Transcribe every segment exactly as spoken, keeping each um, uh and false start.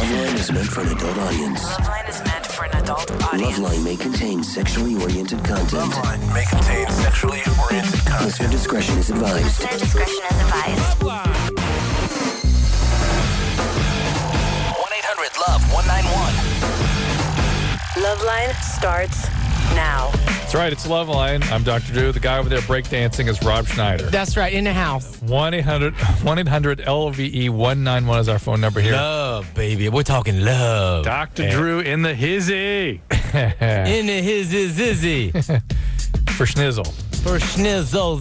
Loveline is meant for an adult audience. Loveline is meant for an adult audience. Loveline may contain sexually oriented content. Loveline may contain sexually oriented content. Listener discretion is advised. Listener discretion is advised. one eight hundred love one nine one. Loveline starts now. That's right, it's Loveline. I'm Doctor Drew. The guy over there breakdancing is Rob Schneider. That's right, in the house. one eight hundred L V E one nine one is our phone number here. Love, baby. We're talking love. Doctor Drew in the hizzy. In the his is izzy. For Schnizzle. For schnizzles.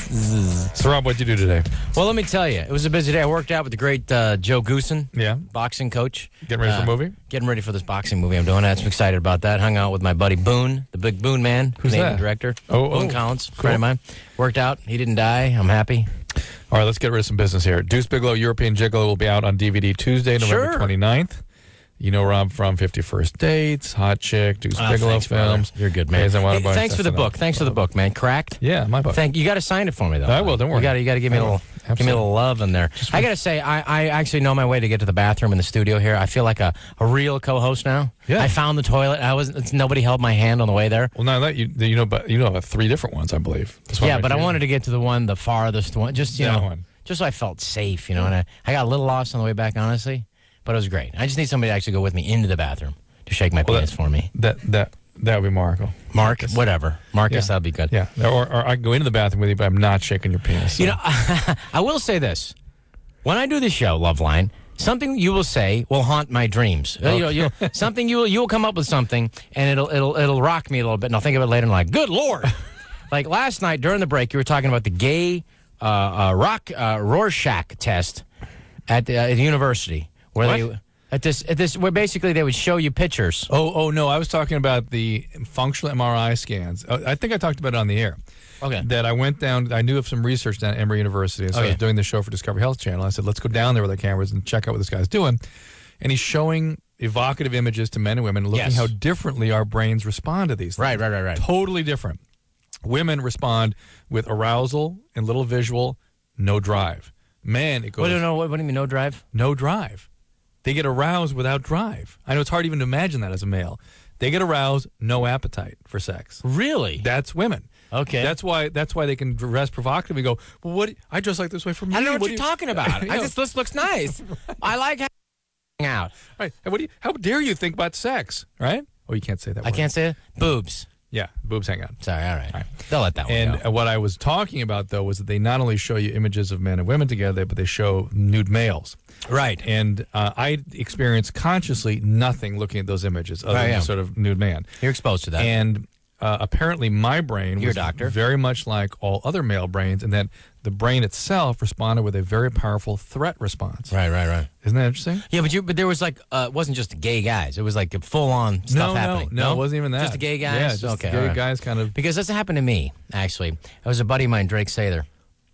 So, Rob, what'd you do today? Well, let me tell you, it was a busy day. I worked out with the great uh, Joe Goosen, Yeah. boxing coach. Getting ready for Uh, a movie? Getting ready for this boxing movie I'm doing. I'm excited about that. Hung out with my buddy Boone, the big Boone man, Who's Canadian that? director. Oh, Boone oh, Collins, cool. friend of mine. Worked out. He didn't die. I'm happy. All right, let's get rid of some business here. Deuce Bigelow, European Gigolo will be out on D V D Tuesday, November Sure. twenty-ninth. You know Rob from fifty First Dates, Hot Chick, Deuce Oh, Bigelow thanks, brother. films. You're good, man. Days I Wanna Hey, Buy thanks for the Stuff book. and Thanks for the book, man. Cracked. Yeah, my book. Thank you. Got to sign it for me though. I will, don't worry. You got to. You got to give me I a will. little. Give me a Absolutely. little love in there. I got to say, I, I actually know my way to get to the bathroom in the studio here. I feel like a, a real co-host now. Yeah. I found the toilet. I was. It's, nobody held my hand on the way there. Well, now that you you know, but you know about three different ones, I believe. This one Yeah, right but I here. wanted to get to the one, the farthest one. Just you That know, one. just so I felt safe. You know, and I, I got a little lost on the way back, honestly, but it was great. I just need somebody to actually go with me into the bathroom to shake my Well, penis that- for me. That that that would be Marco. Mark, whatever. Marcus, Yeah. that'd be good. Yeah, or, or I can go into the bathroom with you, but I'm not shaking your penis. so- You know, I will say this. When I do this show, Loveline, something you will say will haunt my dreams. Uh, You know, you'll, something you will you will come up with something, and it'll it'll it'll rock me a little bit, and I'll think of it later, and I'm like, good Lord. Like last night during the break, you were talking about the gay uh, uh, rock uh, Rorschach test at the, uh, at the university, where What? they at this at this where basically they would show you pictures. Oh, oh no! I was talking about the functional M R I scans. Uh, I think I talked about it on the air. Okay. That I went down. I knew of some research down at Emory University, and so I Okay. was doing the show for Discovery Health Channel. I said, "Let's go down there with our cameras and check out what this guy's doing." And he's showing evocative images to men and women, looking Yes. how differently our brains respond to these things. Right, right, right, right. Totally different. Women respond with arousal and little visual, no drive. Men, it goes What do you know? What, what do you mean no drive? no drive. They get aroused without drive. I know it's hard even to imagine that as a male. They get aroused, no appetite for sex. Really? That's women. Okay. That's why. That's why they can dress provocatively. And go, well, what? I dress like this way from you. I don't know what, do you're you-" talking about. You I know, just this looks nice. I like hanging out. right. And what do you? How dare you think about sex? Right? Oh, you can't say that. I word. can't say it. Boobs. Yeah, boobs hang out. Sorry, all right. They'll let that one And go. uh, what I was talking about though was that they not only show you images of men and women together, but they show nude males. Right. And uh, I experienced consciously nothing looking at those images other Oh, than yeah. a sort of nude man. You're exposed to that. And uh, apparently my brain You're a was doctor. very much like all other male brains, and that the brain itself responded with a very powerful threat response. right, right, right. Isn't that interesting? Yeah, but you but there was like uh, it wasn't just gay guys. It was like full on stuff no, happening. no, no, it wasn't even that. Just the gay guys. Yeah, just okay, the gay all right. guys kind of. Because that's happened to me actually. It was a buddy of mine, Drake Sather,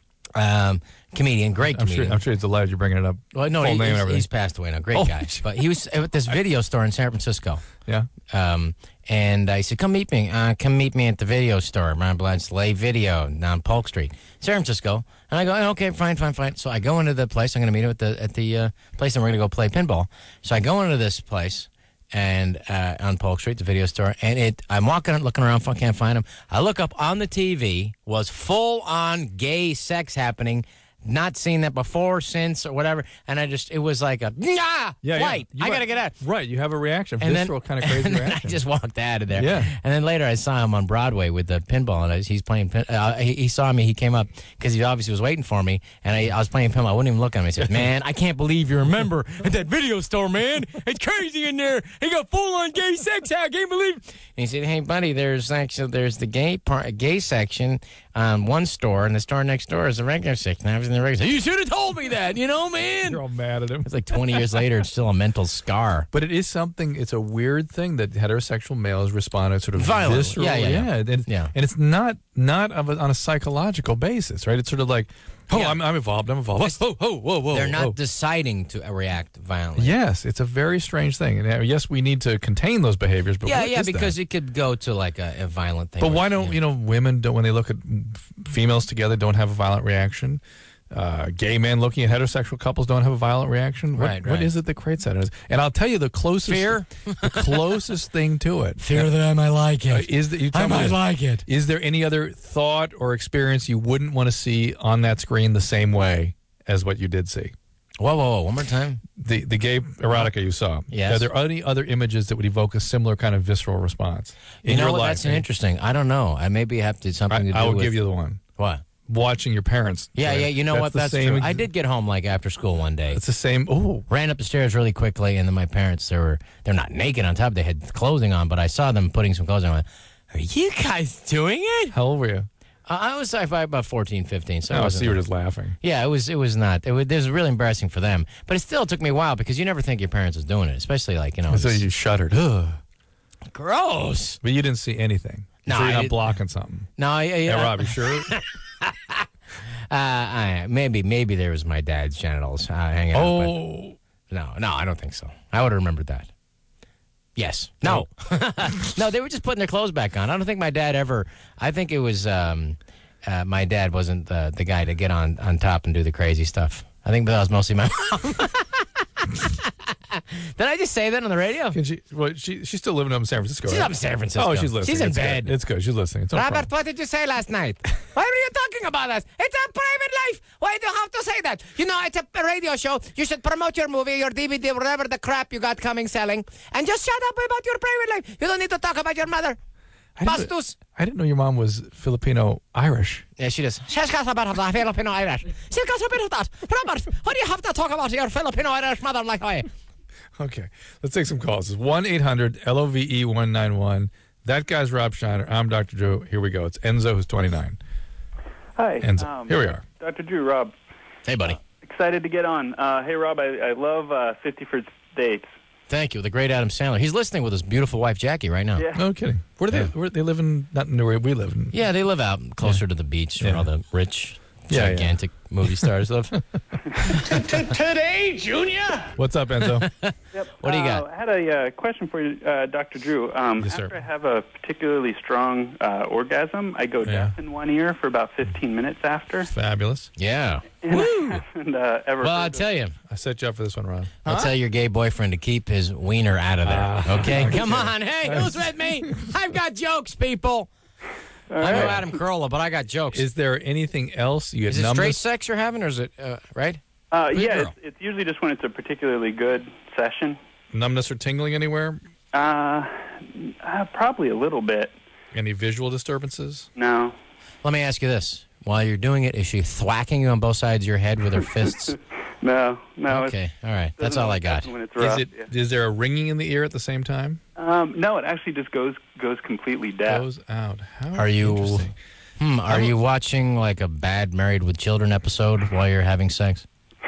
um, comedian, great I'm comedian. sure, I'm sure it's delighted you're bringing it up. well, no, full he- name and he's, everything. he's passed away now. Great Oh, guy. But he was at this video store in San Francisco. Yeah. Um, and I said, come meet me. Uh, come meet me at the video store, Mount Blanche Lay Video on Polk Street, San Francisco. And I go, oh, okay, fine, fine, fine. So I go into the place. I'm going to meet him at the at the uh, place, and we're going to go play pinball. So I go into this place and uh, on Polk Street, the video store, and it. I'm walking, looking around, I can't find him. I look up on the T V, was full on gay sex happening. Not seen that before, since, or whatever. And I just, it was like a, nah, Yeah, white. yeah. You I might- got to get out. Right, you have a reaction, And then, visceral kind of crazy and then reaction. I just walked out of there. Yeah. And then later I saw him on Broadway with the pinball, and I, he's playing. Pin, uh, he, he saw me. He came up because he obviously was waiting for me, and I, I was playing pinball. I wouldn't even look at him. He said, "Man, I can't believe you're a member at that video store, man. It's crazy in there. He got full on gay sex. I can't believe." And he said, "Hey, buddy, there's actually there's the gay part, gay section on one store, and the store next door is the regular section. I was in the regular section. You should have told me that, you know, man." You're all mad at him. It's like twenty years later, it's still a mental scar. But it is something, it's a weird thing that heterosexual males respond to sort of Violently. visceral. Yeah, yeah, yeah. And, Yeah. and it's not not of a, on a psychological basis, right? It's sort of like, oh, Yeah. I'm, I'm involved, I'm involved. Oh, oh, whoa, whoa. They're not whoa. deciding to react violently. Yes, it's a very strange thing. And uh, yes, we need to contain those behaviors, but Yeah, what yeah, is that? because it could go to like a, a violent thing. But where, why don't, you know, women, don't when they look at f- females together, don't have a violent reaction? uh, gay men looking at heterosexual couples don't have a violent reaction. What, Right, What right. is it that creates that? And I'll tell you the closest Fear? the closest thing to it. Fear that I might like Uh, it. is that you tell I me might this. like it. Is there any other thought or experience you wouldn't want to see on that screen the same way as what you did see? Whoa, whoa, whoa! One more time. The the gay erotica you saw. Yes. Are there any other images that would evoke a similar kind of visceral response in You know your what? life? That's an interesting. I don't know. I maybe have to something to I, do I will with give you the one. what? Watching your parents. Yeah, play. yeah. You know what? the That's same true. ex- I did get home like after school one day. It's the same. Oh, Ran up the stairs really quickly, and then my parents, they were they're not naked on top. They had clothing on, but I saw them putting some clothes on. I went, are you guys doing it? how old were you? Uh, I was like about fourteen, fifteen. So, I Oh, wasn't- so you were just laughing. yeah, it was. It was not. It was, it was really embarrassing for them, but it still took me a while because you never think your parents was doing it, especially like you know. So it's you shuddered. Ugh. gross. But you didn't see anything. No, so you're I- not blocking something. No, yeah, Yeah, yeah. Rob, you sure? Uh, I, maybe, maybe there was my dad's genitals uh, hanging out. oh, but no, no, I don't think so. I would have remembered that. Yes. No. No, they were just putting their clothes back on. I don't think my dad ever. I think it was. Um, uh, my dad wasn't the the guy to get on on top and do the crazy stuff. I think that was mostly my mom. Did I just say that on the radio? can she? Well, she she's still living up in San Francisco. She's right? up in San Francisco. Oh, she's listening. She's in It's good. bed. It's good. She's listening. It's no Robert, problem. what did you say last night? Why were you talking about us? It's a private life. Why do you have to say that? You know, it's a radio show. You should promote your movie, your D V D, whatever the crap you got coming selling, and just shut up about your private life. You don't need to talk about your mother. I didn't, Bastos. I didn't know your mom was Filipino Irish. Yeah, she does. She's got a bit of that Filipino Irish. She's got a bit of that. Robert, why do you have to talk about your Filipino Irish mother like I? Okay, let's take some calls. It's one eight hundred L O V E one nine one. That guy's Rob Schneider. I'm Doctor Drew. Here we go. It's Enzo, who's twenty-nine. Hi. Enzo. um, Here we are. Doctor Drew, Rob. Hey, buddy. Excited to get on. Uh, hey, Rob, I, I love uh, fifty First Dates. Thank you. The great Adam Sandler. He's listening with his beautiful wife, Jackie, right now. Yeah. No kidding. Where do they? Where they live in? Not in where we live. In. Yeah, they live out closer to the beach where Yeah. all the rich, Yeah, yeah. gigantic movie stars live. Today, Junior? What's up, Enzo? Yep. What do you Uh, got? I had a uh, question for you, uh, Doctor Drew. Um, Yes, sir. after I have a particularly strong uh, orgasm, I go Yeah. deaf in one ear for about fifteen minutes after. Fabulous. Yeah. And I haven't uh, ever Well, heard I'll of- tell you. I set you up for this one, Ron. I'll tell your gay boyfriend to keep his wiener out of there. Ah. okay? Come on. Hey, who's with me? I've got jokes, people. I'm no Adam Carolla, but I got jokes. Is, Is there anything else you had it straight numbness? sex you're having, or is it, uh, right? Uh, Good yeah, girl. it's, it's usually just when it's a particularly good session. numbness or tingling anywhere? Uh, uh, probably a little bit. Any visual disturbances? No. Let me ask you this. While you're doing it, is she thwacking you on both sides of your head with her fists? No, no. Okay, all right. it That's doesn't all I always got. happen When it's Is rough, it? yeah. Is there a ringing in the ear at the same time? Um, no, it actually just goes goes completely deaf. Goes out. How Are you- interesting. Hmm, are you watching like a bad Married with Children episode while you're having sex?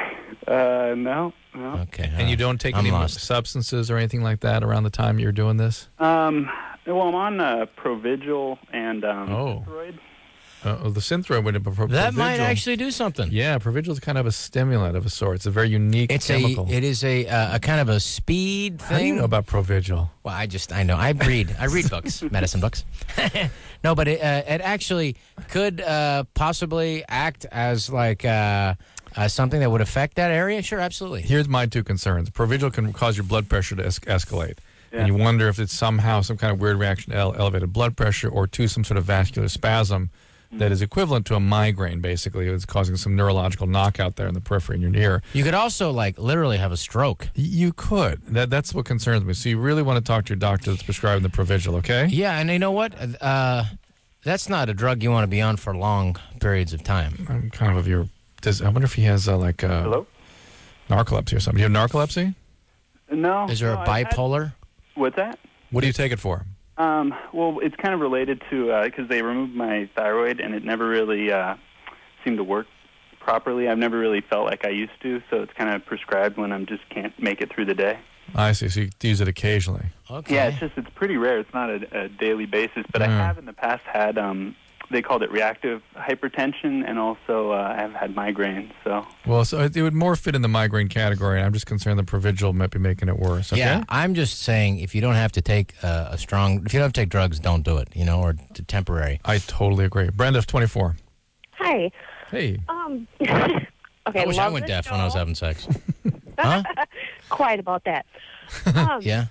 Uh, no, no. Okay. And you don't take I'm any lost. substances or anything like that around the time you're doing this? Um, well, I'm on uh, Provigil and um, Oh. Synthroid. Uh, the Synthroid would have been That might actually do something. Yeah, Provigil is kind of a stimulant of a sort. It's a very unique It's chemical. a it is a uh, a kind of a speed thing. How do you know about Provigil? Well, I just I know I read I read books, medicine books. No, but it, uh, it actually could uh, possibly act as like uh, uh, something that would affect that area. Sure, absolutely. Here's my two concerns. Provigil can cause your blood pressure to es- escalate. Yeah. And you wonder if it's somehow some kind of weird reaction to ele- elevated blood pressure or to some sort of vascular spasm that is equivalent to a migraine, basically. It's causing some neurological knockout there in the periphery in your ear. You could also like literally have a stroke. Y- You could. That That's what concerns me. So you really want to talk to your doctor that's prescribing the Provigil, okay? Yeah, and you know what? Uh, that's not a drug you want to be on for long periods of time. I'm kind of of your... Does, I wonder if he has uh, like uh, Hello? narcolepsy or something. Do you have narcolepsy? No. Is there no, a I've had- bipolar? What's that? What do you take it for? Um, well, it's kind of related to because they removed my thyroid and it never really uh, seemed to work properly. I've never really felt like I used to, so it's kind of prescribed when I just can't make it through the day. I see. So you use it occasionally. Okay. Yeah, it's just it's pretty rare. It's not a, a daily basis, but I Mm. have in the past had um, they called it reactive hypertension, and also uh, I've had migraines. So Well, so it, it would more fit in the migraine category, and I'm just concerned the Provigil might be making it worse. Okay? Yeah, I'm just saying if you don't have to take uh, a strong, if you don't have to take drugs, don't do it. You know, or t- temporary. I totally agree. Brenda's twenty-four. Hi. Hey. Um, Okay, I wish I love went the deaf show. when I was having sex. Huh? Quiet about that. Um, Yeah.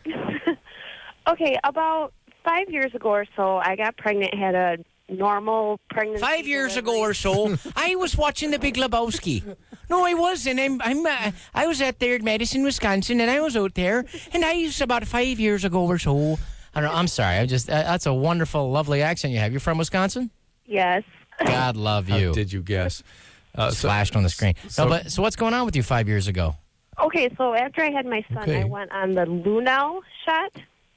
Okay, about five years ago or so, I got pregnant, had a normal pregnancy. Five years delivery. ago or so, I was watching The Big Lebowski. No, I wasn't. I'm, I'm, uh, I was out there in Madison, Wisconsin, and I was out there, and I was about five years ago or so. I don't know. I'm sorry. I just uh, that's a wonderful, lovely accent you have. You're from Wisconsin? Yes. God love How you. did you guess? Uh, It's flashed on the screen. so- no, but so what's going on with you five years ago? Okay, so after I had my son, Okay. I went on the Lunel shot.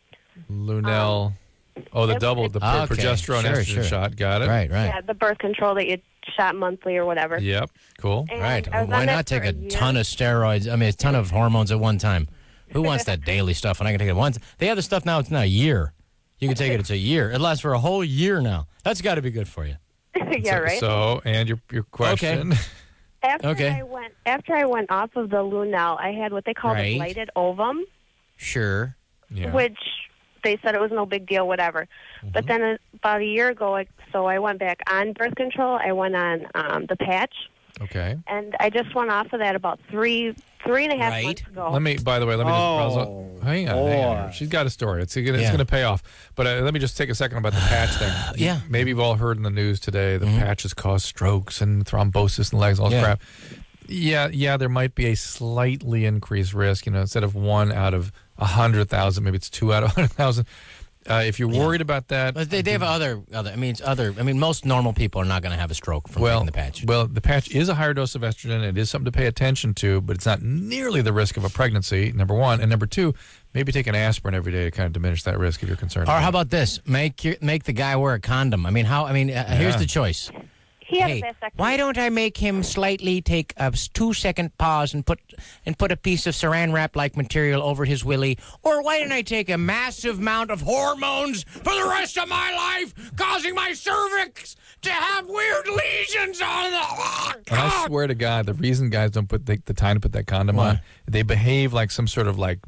Lunel. oh, the Yep. double, the Ah, pro- okay. progesterone Sure, estrogen sure. shot. Got it. Right, right. Yeah, the birth control that you shot monthly or whatever. Yep. Cool. And Right. I was Why on that not take for a year. ton of steroids? I mean, a ton of hormones at one time. Who wants that daily stuff? And I can take it once. The other stuff now, it's not a year. You can take it, it's a year. It lasts for a whole year now. That's got to be good for you. Yeah, so, right. So, and your your question. After Okay. I went after I went off of the Lunel, I had what they call Right. the blighted ovum, Sure. Yeah. which they said it was no big deal, whatever. Mm-hmm. But then uh, about a year ago, I, so I went back on birth control. I went on um, the patch, Okay. and I just went off of that about three three and a half Right. months ago. Let me. By the way, let me just. Oh, hang on. Hang on. She's got a story. It's gonna. It's Yeah. gonna pay off. But uh, let me just take a second about the patch thing. Yeah. Maybe you've all heard in the news today the patches cause strokes and thrombosis in the legs, all this Yeah. crap. Yeah, yeah. There might be a slightly increased risk. You know, instead of one out of a hundred thousand, maybe it's two out of a hundred thousand. Uh, if you're worried about that, But they, they have other, other. I mean, it's other. I mean, most normal people are not going to have a stroke from well, taking the patch. well, the patch is a higher dose of estrogen. It is something to pay attention to, but it's not nearly the risk of a pregnancy. Number one, and number two, maybe take an aspirin every day to kind of diminish that risk if you're concerned. Or about how it. about this? Make your, make the guy wear a condom. I mean, how? I mean, uh, here's Yeah. the choice. he had Hey, a vasectomy. why don't I make him slightly take a two second pause and put and put a piece of saran wrap like material over his willy? Or why don't I take a massive amount of hormones for the rest of my life, causing my cervix to have weird lesions on the. Oh, And I God. swear to God, the reason guys don't put the, the time to put that condom Why? on, they behave like some sort of like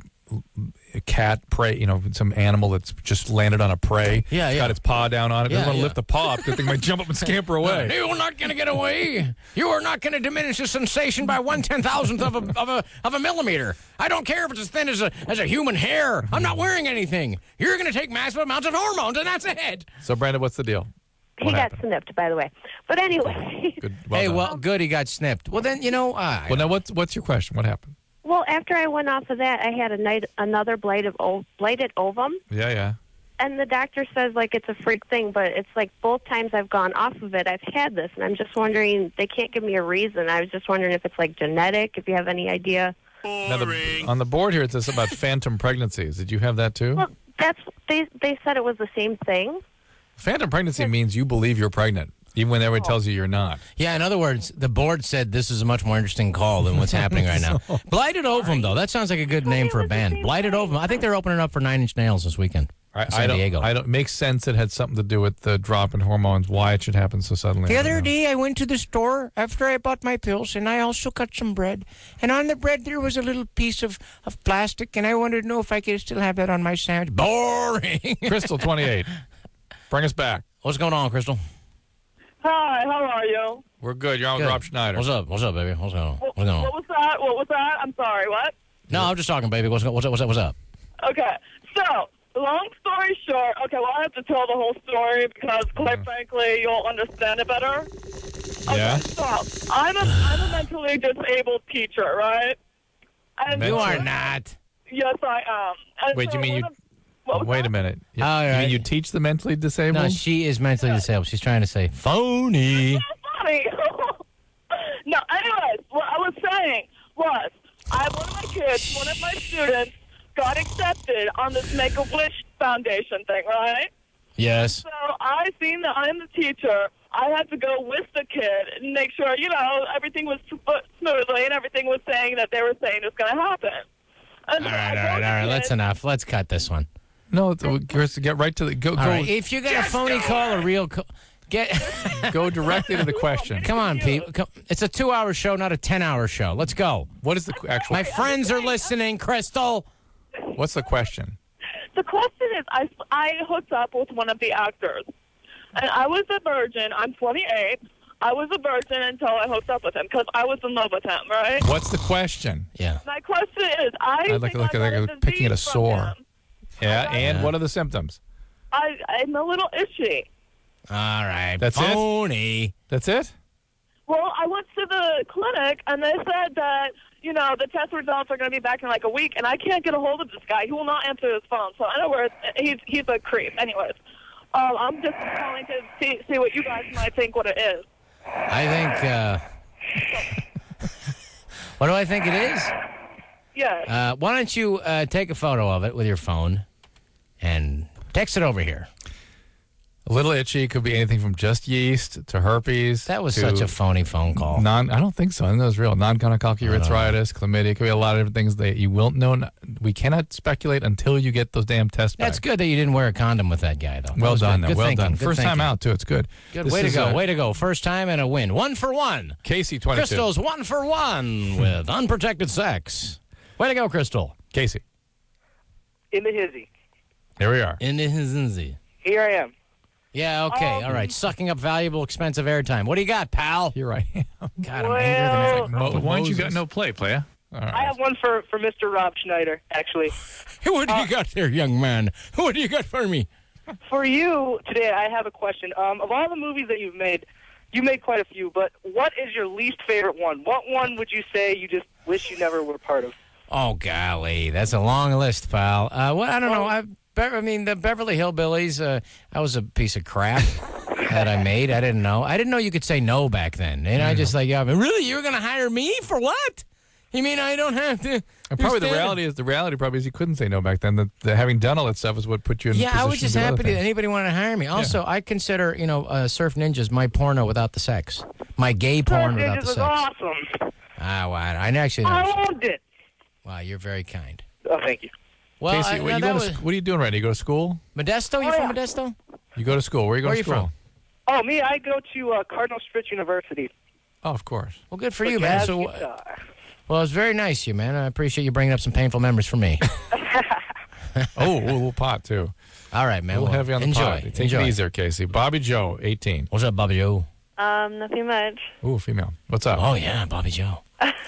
a cat prey, you know, some animal that's just landed on a prey. Yeah, it's yeah. got its paw down on it. Yeah, Doesn't want to yeah. lift the paw up. Good thing might jump up and scamper away. You are not going to get away. You are not going to diminish the sensation by one ten thousandth of a of a of a millimeter. I don't care if it's as thin as a as a human hair. I'm not wearing anything. You're going to take massive amounts of hormones, and that's it. So, Brandon, what's the deal? He What got happened? snipped, by the way. But anyway, Good. Well hey, done. well, good. He got snipped. Well, then you know. Uh, Well, now what's what's your question? What happened? well, after I went off of that, I had a night, another blighted, ov- blighted ovum. Yeah, yeah. And the doctor says, like, it's a freak thing, but it's like both times I've gone off of it, I've had this. And I'm just wondering, they can't give me a reason. I was just wondering if it's, like, genetic, if you have any idea. Now the, on the board here it says about phantom pregnancies. Did you have that too? Well, that's, they, they said it was the same thing. Phantom pregnancy means you believe you're pregnant, even when everyone tells you you're not. Yeah, in other words, the board said this is a much more interesting call than what's happening right now. Blighted Ovum, though, that sounds like a good name for a band. Blighted Ovum. I think they're opening up for Nine Inch Nails this weekend. I, in San I don't, Diego. I don't. It makes sense. It had something to do with the drop in hormones. Why it should happen so suddenly? The I don't other know. day, I went to the store after I bought my pills, and I also cut some bread. And on the bread, there was a little piece of, of plastic, and I wanted to know if I could still have that on my sandwich. Boring. Crystal twenty-eight. Bring us back. What's going on, Crystal? Hi, how are you? We're good. You're on Good. with Rob Schneider. What's up? What's up, baby? What's going on? What, What's going what on? was that? What was that? I'm sorry, what? No, I'm just talking, baby. What's, what's up? What's up? What's up? Okay, so, long story short, okay, well, I have to tell the whole story because, quite frankly, you'll understand it better. Okay, Yeah? so, I'm a, I'm a mentally disabled teacher, right? And Mental- You are not. Yes, I am. And Wait, so you mean one you- of- what was Wait that? a minute. You, All you right. mean you teach the mentally disabled? No, she is mentally disabled. She's trying to say phony. So funny. No, anyways, what I was saying was, I have one of my kids, one of my students, got accepted on this Make-A-Wish Foundation thing, right? Yes. So I seen that I'm the teacher. I had to go with the kid and make sure, you know, everything was sm- smoothly and everything was saying that they were saying was going to happen. And All so right, I all right, told all right. the That's kid- enough. Let's cut this one. No, it's- Chris, get right to the go. All Go, right. If you got a phony call, a real call, get. go directly to the question. Come on, Pete. Come- It's a two-hour show, not a ten-hour show. Let's go. What is the qu- actual? My friends are listening, Crystal. What's the question? The question is, I, I hooked up with one of the actors. And I was a virgin. I'm twenty-eight. I was a virgin until I hooked up with him because I was in love with him, right? What's the question? Yeah. My question is, I I'd like think to look I at got like a a- picking at a disease from sore. him. Yeah, got and it. what are the symptoms? I, I'm a little itchy. All right. That's it? Phony. That's it? Well, I went to the clinic, and they said that, you know, the test results are going to be back in like a week, and I can't get a hold of this guy. He will not answer his phone, so I know where it's, he's, he's a creep. Anyways, um, I'm just calling to see, see what you guys might think what it is. I think, uh, what do I think it is? Yes. Uh, why don't you uh, take a photo of it with your phone and text it over here? A little itchy. Could be anything from just yeast to herpes. That was to such a phony phone call. Non, I don't think so. I think that was real. Non-gonococcal urethritis, chlamydia. Could be a lot of different things that you won't know. We cannot speculate until you get those damn tests back. That's good that you didn't wear a condom with that guy, though. That Well was done. good. Now. Good Well thinking. done. Good First time thinking. out, too. It's good. Good. This Way to is, go. uh, Way to go. First time and a win. One for one. Casey, twenty-two. Crystal's one for one with unprotected sex. Way to go, Crystal. Casey. In the hizzy. Here we are. In the Hinzi. Here I am. Yeah, okay. Um, All right. Sucking up valuable, expensive airtime. What do you got, pal? Here I am. God, I'm Well- angrier than Mo- Why don't you got Moses. no play, playa? All right. I have one for, for Mister Rob Schneider, actually. Hey, what do you got there, young man? What do you got for me? For you today, I have a question. Um, of all the movies that you've made, you made quite a few, but what is your least favorite one? What one would you say you just wish you never were part of? Oh, golly. That's a long list, pal. Uh, well, I don't know. I, I mean, the Beverly Hillbillies, uh, that was a piece of crap that I made. I didn't know. I didn't know you could say no back then. And I just like, yeah, but really? You were going to hire me for what? You mean I don't have to? And probably the stand- reality is the reality probably is you couldn't say no back then. The, the having done all that stuff is what put you in. Yeah, I was position just to do other happy that things. anybody wanted to hire me. Also, I consider, you know, uh, Surf Ninjas my porno without the sex. My gay porn Surf without Ninjas the was sex. awesome. Ah, well, I I actually never. I loved it. Wow, you're very kind. Oh, thank you. Well, Casey, I, what, now you that go to, was, sc- what are you doing right now? You go to school? Modesto? You Oh, from yeah. Modesto? You go to school. Where are you going Where are to you school? from? Oh, me, I go to uh, Cardinal Stritch University. Oh, of course. Well, good for For you, man. jazz So, guitar. well, it's very nice of you, man. I appreciate you bringing up some painful memories for me. Oh, a little pot, too. All right, man. A little well, heavy on the enjoy. pot. Take enjoy. it easy there, Casey. Bobby Joe, eighteen. What's up, Bobby Joe? Um, nothing much. Ooh, female. What's up? Oh, yeah, Bobby Joe.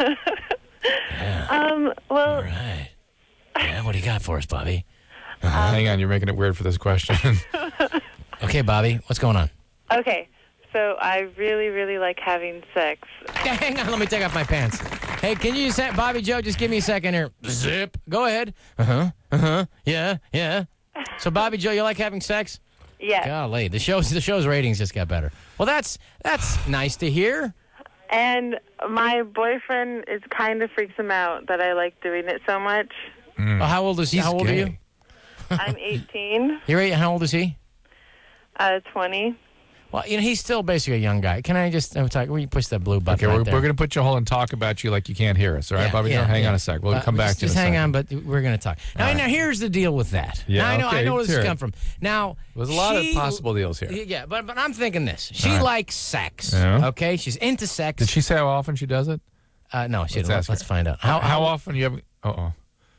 Um, All well, right. Yeah, what do you got for us, Bobby? Hang on, you're making it weird for this question. Okay, Bobby, what's going on? okay. So I really, really like having sex. Yeah, hang on, let me take off my pants. Hey, can you just, Bobby Joe, just give me a second here. Zip. Go ahead. Uh-huh. Uh-huh. Yeah, yeah. So, Bobby Joe, you like having sex? Yes. Golly, the show's, the show's ratings just got better. Well, that's that's nice to hear. And my boyfriend is kind of freaks him out that I like doing it so much. Well, how old is He's How old gay. are you? I'm eighteen, You're eight. How old is he? uh, twenty. Well, you know, he's still basically a young guy. Can I just uh, talk? Will you push that blue button Okay, right we're, there? we're going to put you on hold and talk about you like you can't hear us. All right, Yeah, Bobby yeah, Joe? Hang yeah. on a sec. We'll Uh, come back just, to you Just in a hang second. on, but we're going to talk. Now, All right. now, here's the deal with that. Yeah, now, I know, okay, I know where let's this hear has it. come from. Now, There's a lot of she- possible deals here. Yeah, but but I'm thinking this. She All right. likes sex. Yeah. Okay, she's into sex. Did she say how often she does it? Uh, no, she Let's didn't. ask Let's her. find out. How, how often you have? Uh-oh.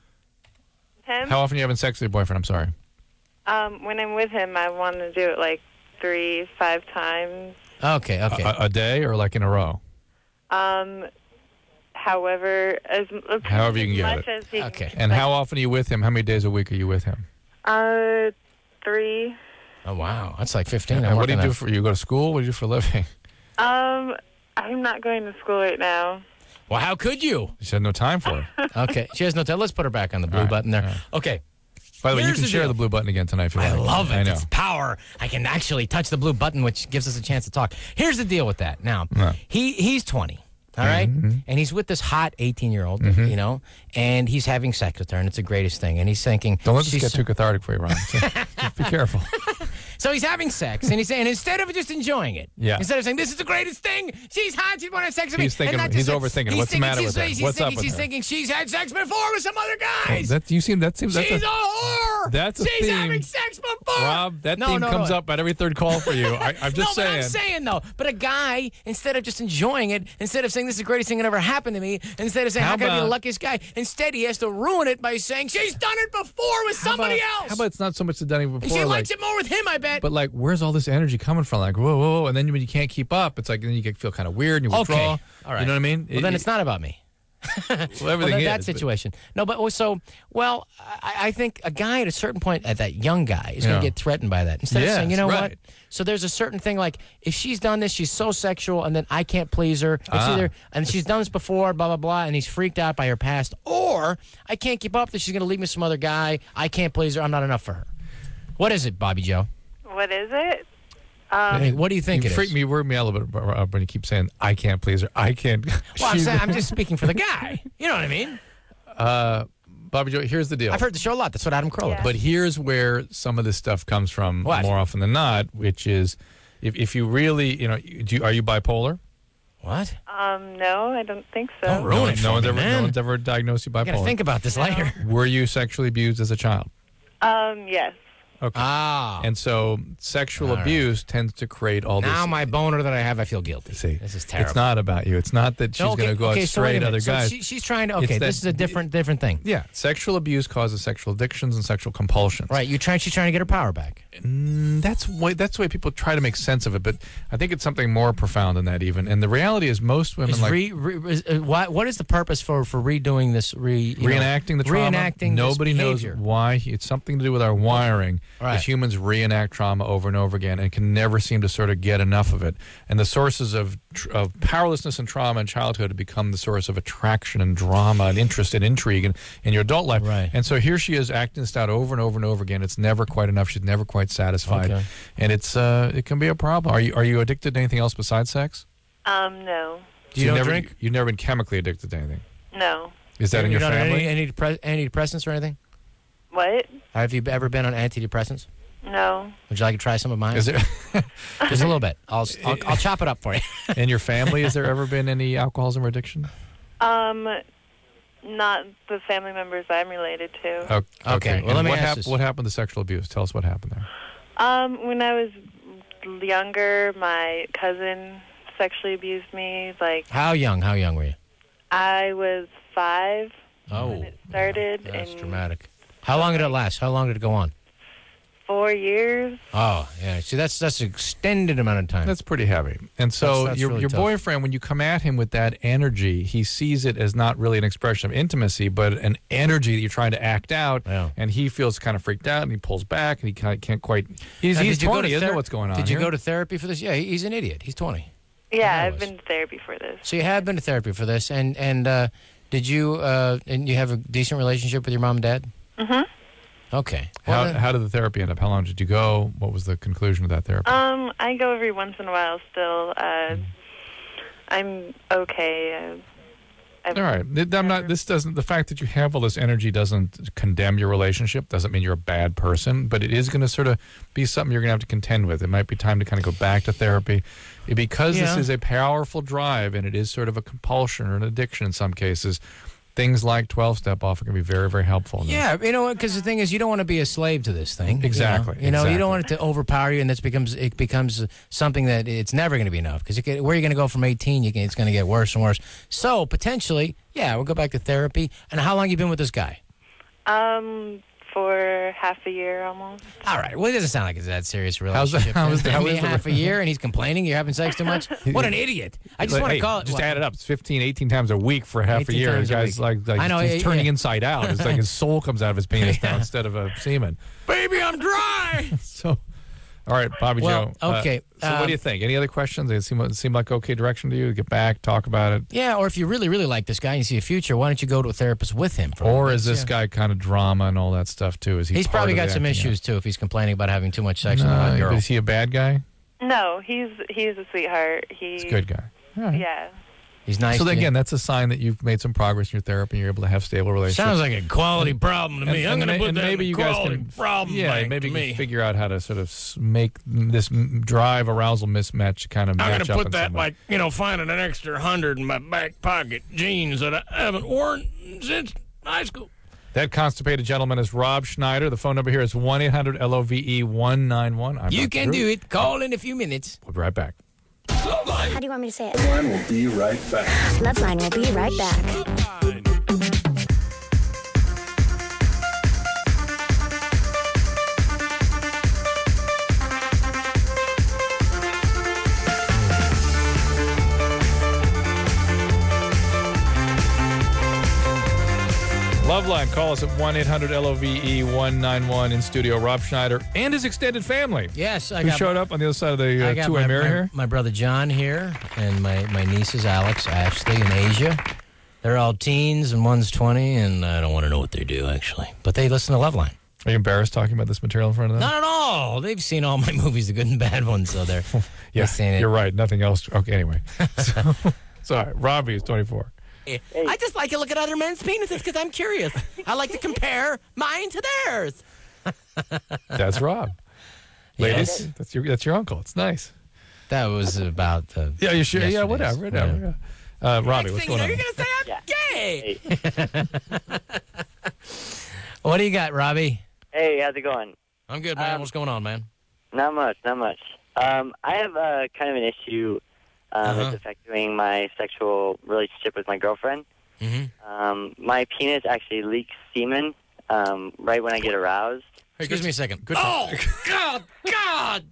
Him? How often you having sex with your boyfriend? I'm sorry. Um, when I'm with him, I want to do it like three, five times. Okay, okay. A, a day or like in a row? Um, however, as However you can get much it. as he Okay. And how often are you with him? How many days a week are you with him? Uh, three. oh wow, that's like fifteen. And I'm what do you working do on- for? You go to school? What do you do for a living? Um, I'm not going to school right now. Well, how could you? She had no time for it. Okay, she has no time. Let's put her back on the blue All right, button there. all right. Okay. By the way, you Here's can the share deal. the blue button again tonight if you I like. love it. I know. It's power. I can actually touch the blue button, which gives us a chance to talk. Here's the deal with that. Now, Yeah. he he's twenty, all right? And he's with this hot eighteen-year-old, you know, and he's having sex with her, and it's the greatest thing. And he's thinking... Don't let this she's- get too cathartic for you, Ron. So, just be careful. So he's having sex, and he's saying, instead of just enjoying it, Yeah. instead of saying, this is the greatest thing, she's hot, she want to have sex with He's me. thinking- and not he's just- overthinking it. he's What's the thinking matter she's- with her? He's What's up thinking, with she's her? thinking she's had sex before with some other guys. That you seem that seems that's She's a, a whore. that's a She's theme. having sex before before. Rob, that no, theme no, comes no. up at every third call for you. I, I'm just no, saying. But I'm saying, though, but a guy, instead of just enjoying it, instead of saying this is the greatest thing that ever happened to me, instead of saying how, How can I be the about- luckiest guy, instead he has to ruin it by saying she's done it before with How somebody about- else. How about it's not so much the done it before? and she like, likes it more with him, I bet. But like, where's all this energy coming from? Like, whoa, whoa, whoa. And then when you can't keep up, it's like then you get, feel kind of weird and you withdraw. Okay. All right. You know what I mean? Well, It- then it- it's not about me. well, everything well, that, that is, but- situation. No, but so, well, I, I think a guy at a certain point, at that young guy, is going Yeah. to get threatened by that. Instead of Yes, saying, you know right. what? So there's a certain thing like, if she's done this, she's so sexual, and then I can't please her. It's Ah. either, and she's done this before, blah, blah, blah, and he's freaked out by her past, or I can't keep up that she's going to leave me with some other guy. I can't please her. I'm not enough for her. What is it, Bobby Joe? What is it? Um, Hey, what do you think you it freak is? me, word me a little bit uh, when you keep saying I can't please her. I can't. Well, I'm, She's- saying, I'm just speaking for the guy. You know what I mean? uh, Bobby Joe, here's the deal. I've heard the show a lot. That's what Adam Carolla does. But here's where some of this stuff comes from What? more often than not, which is if, if you really, you know, do you, are you bipolar? What? um, no, I don't think so. Don't ruin no, it for no one's me, ever, man. no one's ever diagnosed you I got to bipolar. think about this later. Were you sexually abused as a child? Um, yes. Okay. Ah. And so sexual All right. abuse tends to create all Now this. my boner that I have, I feel guilty. See, This is terrible. it's not about you. It's not that she's No, okay, going to go okay, out so wait a straight minute. other So guys. she- she's trying to. It's Okay, that- this is a different different thing. Yeah, sexual abuse causes sexual addictions and sexual compulsions. Right, you trying? She's trying to get her power back. Mm, that's why that's the way people try to make sense of it, but I think it's something more profound than that. Even and the reality is, most women Is like re, re, is, uh, what, what is the purpose for for redoing this? Re, you know, reenacting the trauma. Reenacting. Nobody this knows behavior. why. It's something to do with our wiring. Right. As humans reenact trauma over and over again, and can never seem to sort of get enough of it. And the sources of tr- of powerlessness and trauma in childhood have become the source of attraction and drama and interest and intrigue in, in your adult life. Right. And so here she is acting this out over and over and over again. It's never quite enough. She's never quite satisfied, Okay. and it's uh, it can be a problem. Are you are you addicted to anything else besides sex? Um, no. Do you You've don't never, drink? You've never been chemically addicted to anything. No. Is that in You your don't have family? Any, any depre- antidepressants or anything? What? Have you ever been on antidepressants? No. Would you like to try some of mine? Is there Just a little bit. I'll, I'll I'll chop it up for you. in your family? Has there ever been any alcoholism or addiction? Um, not the family members I'm related to. Okay. Okay, well, And let me what ask hap- this. What happened to sexual abuse? Tell us what happened there. Um, when I was younger, my cousin sexually abused me. Like, How young? How young were you? I was five Oh, when it started, that's and dramatic. How long did it last? How long did it go on? four years. Oh, yeah. See, that's that's an extended amount of time. That's pretty heavy. And so That's- that's your really your tough. boyfriend, when you come at him with that energy, he sees it as not really an expression of intimacy, but an energy that you're trying to act out. Yeah. And he feels kind of freaked out, and he pulls back, and he kind of can't quite. He's, Now, he's did you go twenty. to He doesn't know ther- what's going on. Did you here. go to therapy for this? Yeah, he- he's an idiot. He's twenty. Yeah, Yeah, it I've was. been to therapy for this. So you have been to therapy for this, and and uh, did you uh, and you have a decent relationship with your mom and dad? Mm-hmm. Okay. How, Well, then- how did the therapy end up? How long did you go? What was the conclusion of that therapy? Um, I go every once in a while still. Uh, I'm okay. Uh, I've All right. Th- I'm not. This doesn't. The fact that you have all this energy doesn't condemn your relationship. Doesn't mean you're a bad person. But it is going to sort of be something you're going to have to contend with. It might be time to kind of go back to therapy, because Yeah. this is a powerful drive and it is sort of a compulsion or an addiction in some cases. Things like twelve-step off are going to be very, very helpful. in this. Yeah, you know what? Because the thing is, you don't want to be a slave to this thing. you know? Exactly, You know, you, exactly. don't want it to overpower you, and this becomes it becomes something that it's never going to be enough. Because where are you going to go from eighteen? You can, it's going to get worse and worse. So potentially, yeah, we'll go back to therapy. And how long you been with this guy? um for half a year almost. All right. Well, it doesn't sound like it's that serious How's the- relationship. how is the- I how mean, is the- half a year, and he's complaining you're having sex too much. What an idiot! I just Like, want to hey, call it. Just what? add it up. It's fifteen, eighteen times a week for half a eighteen year. times The a guy's week. like, like I know, he's yeah, turning yeah. inside out. It's like his soul comes out of his penis now Yeah. instead of a semen. Baby, I'm dry. So, all right, Bobby Well, Joe. uh, okay, so, what um, do you think? Any other questions? It seem seem like okay direction to you? Get back, talk about it, Yeah, or if you really, really like this guy and you see a future, why don't you go to a therapist with him? For a or little is bit? this Yeah. guy kind of drama and all that stuff too? Is he? He's part probably of got the some acting issues too if he's complaining about having too much sex out? with a hot No, girl. is he a bad guy? No, he's he's a sweetheart. He He's a good guy. All right. Yeah. He's nice. So to then, you. again, that's a sign that you've made some progress in your therapy and you're able to have stable relationships. Sounds like a quality problem to me. And- I'm and going to ma- put and that maybe in you the guys quality can, problem yeah, bank maybe to you me. can figure out how to sort of s- make this m- drive arousal mismatch kind of I'm match going to up put in that some way. like, you know, finding an extra hundred in my back pocket jeans that I haven't worn since high school. That constipated gentleman is Rob Schneider. The phone number here is one eight hundred L O V E one nine one. I'm You Doctor can Drew. do it. Call in a few minutes. We'll be right back. How do you want me to say it? Line will be right back. Loveline will be right back. Loveline, call us at one eight hundred L O V E one nine one. In studio, Rob Schneider and his extended family. Yes, I Who got showed up on the other side of the I uh, got two-way my, mirror my, here? my brother John here, and my, my nieces Alex, Ashley, and Asia. They're all teens, and one's twenty, and I don't want to know what they do, actually. But they listen to Loveline. Are you embarrassed talking about this material in front of them? Not at all. They've seen all my movies, the good and bad ones, so they're, Yeah, they're saying it. you're right. Nothing else. Okay, anyway. so, sorry, Robbie is twenty-four. I just like to look at other men's penises because I'm curious. I like to compare mine to theirs. That's Rob. Yes. Ladies, that's your that's your uncle. It's nice. That was about the. Yeah, you sure? Yeah, yesterday's. whatever, whatever. Yeah. Uh, Robbie, what's Next thing going you on? know, you're going to say I'm gay. What do you got, Robbie? Hey, how's it going? I'm good, man. Um, What's going on, man? Not much, not much. Um, I have uh, kind of an issue um, Uh-huh. that's affecting my sexual relationship with my girlfriend. Mm-hmm. Um, my penis actually leaks semen um, right when I get aroused. Excuse me a second. Good oh, God, God.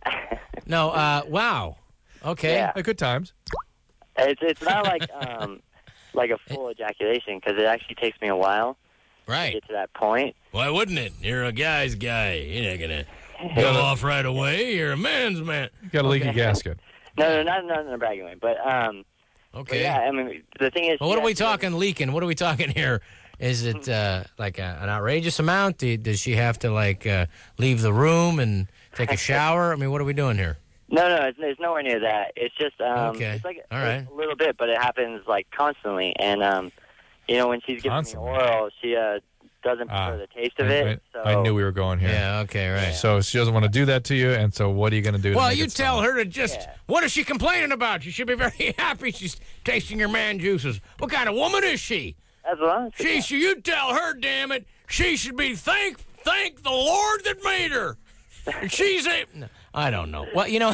No, uh, wow. Okay. Yeah. Uh, good times. It's it's not like um, like a full ejaculation because it actually takes me a while to Right. get to that point. Why wouldn't it? You're a guy's guy. You're not going to go off right away. You're a man's man. You got a leaky gasket. No, no, not, not in a bragging way, but um, but Okay. yeah, I mean the thing is. Well, what she are we actually- talking leaking? What are we talking here? Is it uh, like a, an outrageous amount? Do, does she have to like uh, leave the room and take a shower? I mean, what are we doing here? No, no, it's, it's nowhere near that. It's just um, Okay. it's like All right. a little bit, but it happens like constantly. And um, you know, when she's giving Constantly? me oral, she uh, doesn't Ah, prefer the taste of I, it. I- so I knew we were going here. Yeah. Okay. Right. So she doesn't want to do that to you, and so what are you going to do? to Well, make you it tell stop? her to just. Yeah. What is she complaining about? You should be very happy she's tasting your man juices. What kind of woman is she? that's what I'm She should. You tell her, damn it. She should be thank thank the Lord that made her. She's a. No, I don't know. Well, you know,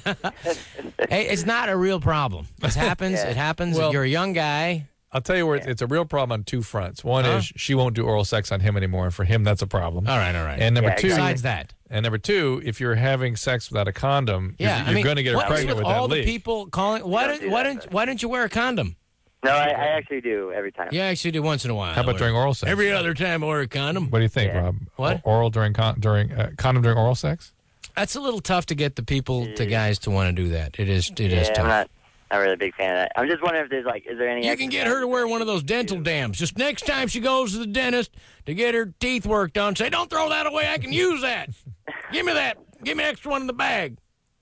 hey, it's not a real problem. It happens. Yeah. It happens. Well- You're a young guy. I'll tell you where it's a real problem on two fronts. One Huh? is she won't do oral sex on him anymore, and for him that's a problem. All right. All right. And number Yeah, two, Besides that. and number two, if you're having sex without a condom, Yeah, you're, I mean, going to get her what is pregnant with with all that the leak. people calling. Why Don't don't do why that, don't why don't you wear a condom? No, I, I actually do every time. Yeah, I actually do once in a while. How about during oral sex? Every other time I wear a condom. What do you think, Yeah. Rob? What? O- Oral during con- during uh, condom during oral sex? That's a little tough to get the people, the guys, to want to do that. It is. It is yeah, tough. I'm not, not really a big fan of that. I'm just wondering if there's like, is there any? You can get her to wear one of those dental dams. Just next time she goes to the dentist to get her teeth work done, say, "Don't throw that away. I can use that. Give me that. Give me an extra one in the bag."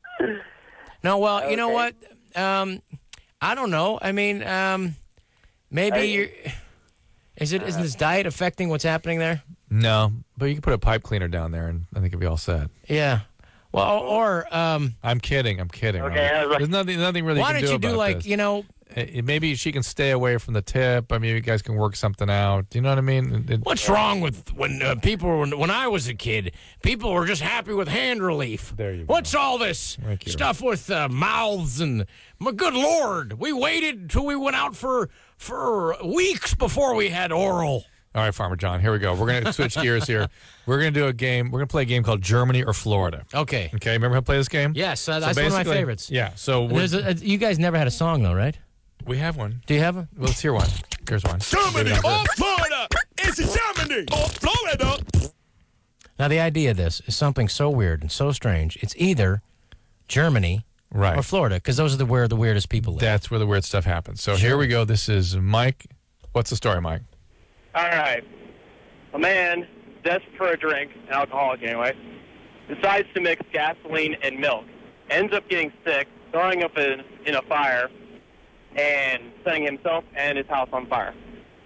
No, well, you know what? Okay. Um, I don't know. I mean, um, maybe I- you're. Is it? Is this diet affecting what's happening there? No, but you can put a pipe cleaner down there, and I think it'll be all set. Yeah. Well, or um, I'm kidding. I'm kidding. Okay, Robert. I was like- There's nothing, nothing really. why you can don't you do, do about like this. you know? Uh, Maybe she can stay away from the tip. I mean, you guys can work something out. Do you know what I mean? It- it- What's wrong with when uh, people were, when I was a kid, people were just happy with hand relief. There you go. What's all this Thank you. stuff with uh, mouths and my good Lord, we waited until we went out for for weeks before we had oral. All right, Farmer John, here we go. We're going to switch gears here. We're going to do a game. We're going to play a game called Germany or Florida. Okay. Okay, remember how to play this game? Yes, uh, So that's one of my basically- favorites. Yeah, so we're- There's a, a, you guys never had a song though, right? we have one. Do you have a? Well, let's hear one. Here's one. Germany or Florida? It's Germany or Florida. Now the idea of this is something so weird and so strange. It's either Germany Right. or Florida because those are the where the weirdest people live. That's where the weird stuff happens. So here we go. This is Mike. What's the story, Mike? All right. A man, desperate for a drink, an alcoholic anyway, decides to mix gasoline and milk, ends up getting sick, throwing up in, in a fire, and setting himself and his house on fire.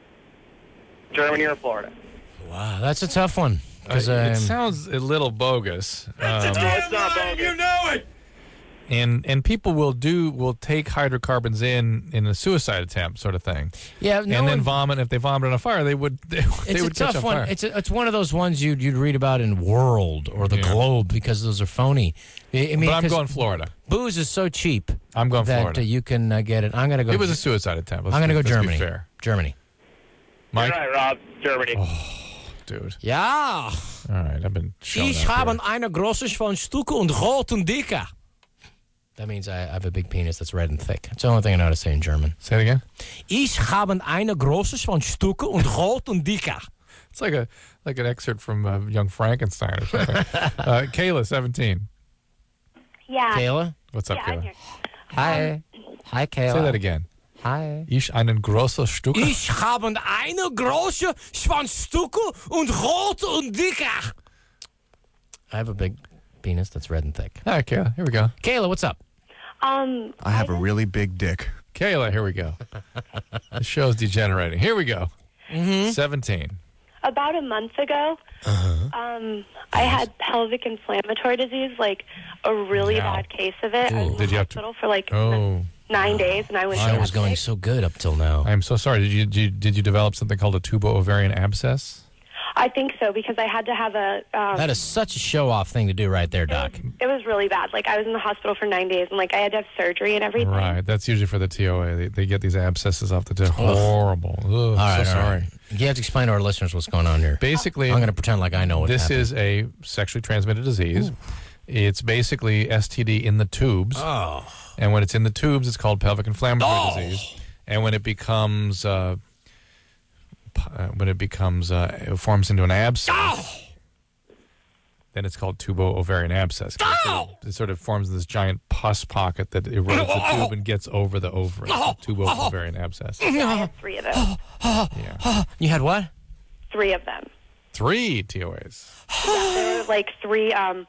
Germany or Florida? Wow, that's a tough one. 'cause, Uh, um, it sounds a little bogus. Um, No, it's not bogus. You know it. And and people will do will take hydrocarbons in in a suicide attempt sort of thing. Yeah, no and then one- vomit. If they vomit on a fire, they would they, they It's would a catch tough on one. fire. It's a, it's one of those ones you'd you'd read about in World or the Yeah. Globe because those are phony. I I mean, but I'm 'cause going Florida. Booze is so cheap. I'm going that Florida. uh, you can uh, get it. I'm going to go. It was a suicide attempt. Let's I'm going to be- go let's be Germany. fair. Germany. Mike? You're right, Rob. Germany. Dude. Ja. All right, I've been showing Ich up habe here. eine große Schwanzstücke und rot und dicke. That means I have a big penis that's red and thick. It's the only thing I know how to say in German. Say it again. Ich habe eine große Schwanzstücke und rot und dicke. It's like a like an excerpt from uh, Young Frankenstein or something. uh, Kayla, seventeen. Yeah. Kayla? What's up, Yeah, I'm Kayla? here. Hi. Hi, Kayla. Say that again. Hi. Ich einen große Stück. Ich habe eine große Schwanzstücke und rot und dicke. I have a big penis that's red and thick. All right, Kayla, here we go. Kayla, what's up? Um, I have a really big dick. Kayla, here we go. The show's degenerating. Here we go. Mm-hmm. seventeen. about a month ago, Uh-huh. um, I had pelvic inflammatory disease, like a really Wow. bad case of it. I was Ooh. in Did the you have to- hospital for like Oh. nine days, and I was. Show was septic. going so good up till now. I'm so sorry. Did you, did you did you develop something called a tubo-ovarian abscess? I think so because I had to have a. Um, That is such a show-off thing to do right there, Doc. It was really bad. Like I was in the hospital for nine days, and like I had to have surgery and everything. Right. That's usually for the T O A. They, they get these abscesses off the tip. Horrible. Ugh, All right, so all sorry. right. You have to explain to our listeners what's going on here. Basically, I'm going to pretend like I know what this happened. is a sexually transmitted disease. It's basically S T D in the tubes. Oh. And when it's in the tubes, it's called pelvic inflammatory Oh. disease. And when it becomes uh, p- uh, when it becomes uh, it forms into an abscess, Oh. then it's called tubo-ovarian abscess. It sort, of, it sort of forms this giant pus pocket that erodes the tube and gets over the ovary. Tubo-ovarian abscess. I had three of them. Yeah. You had what? Three of them. Three T O As. Yeah, there were like three um,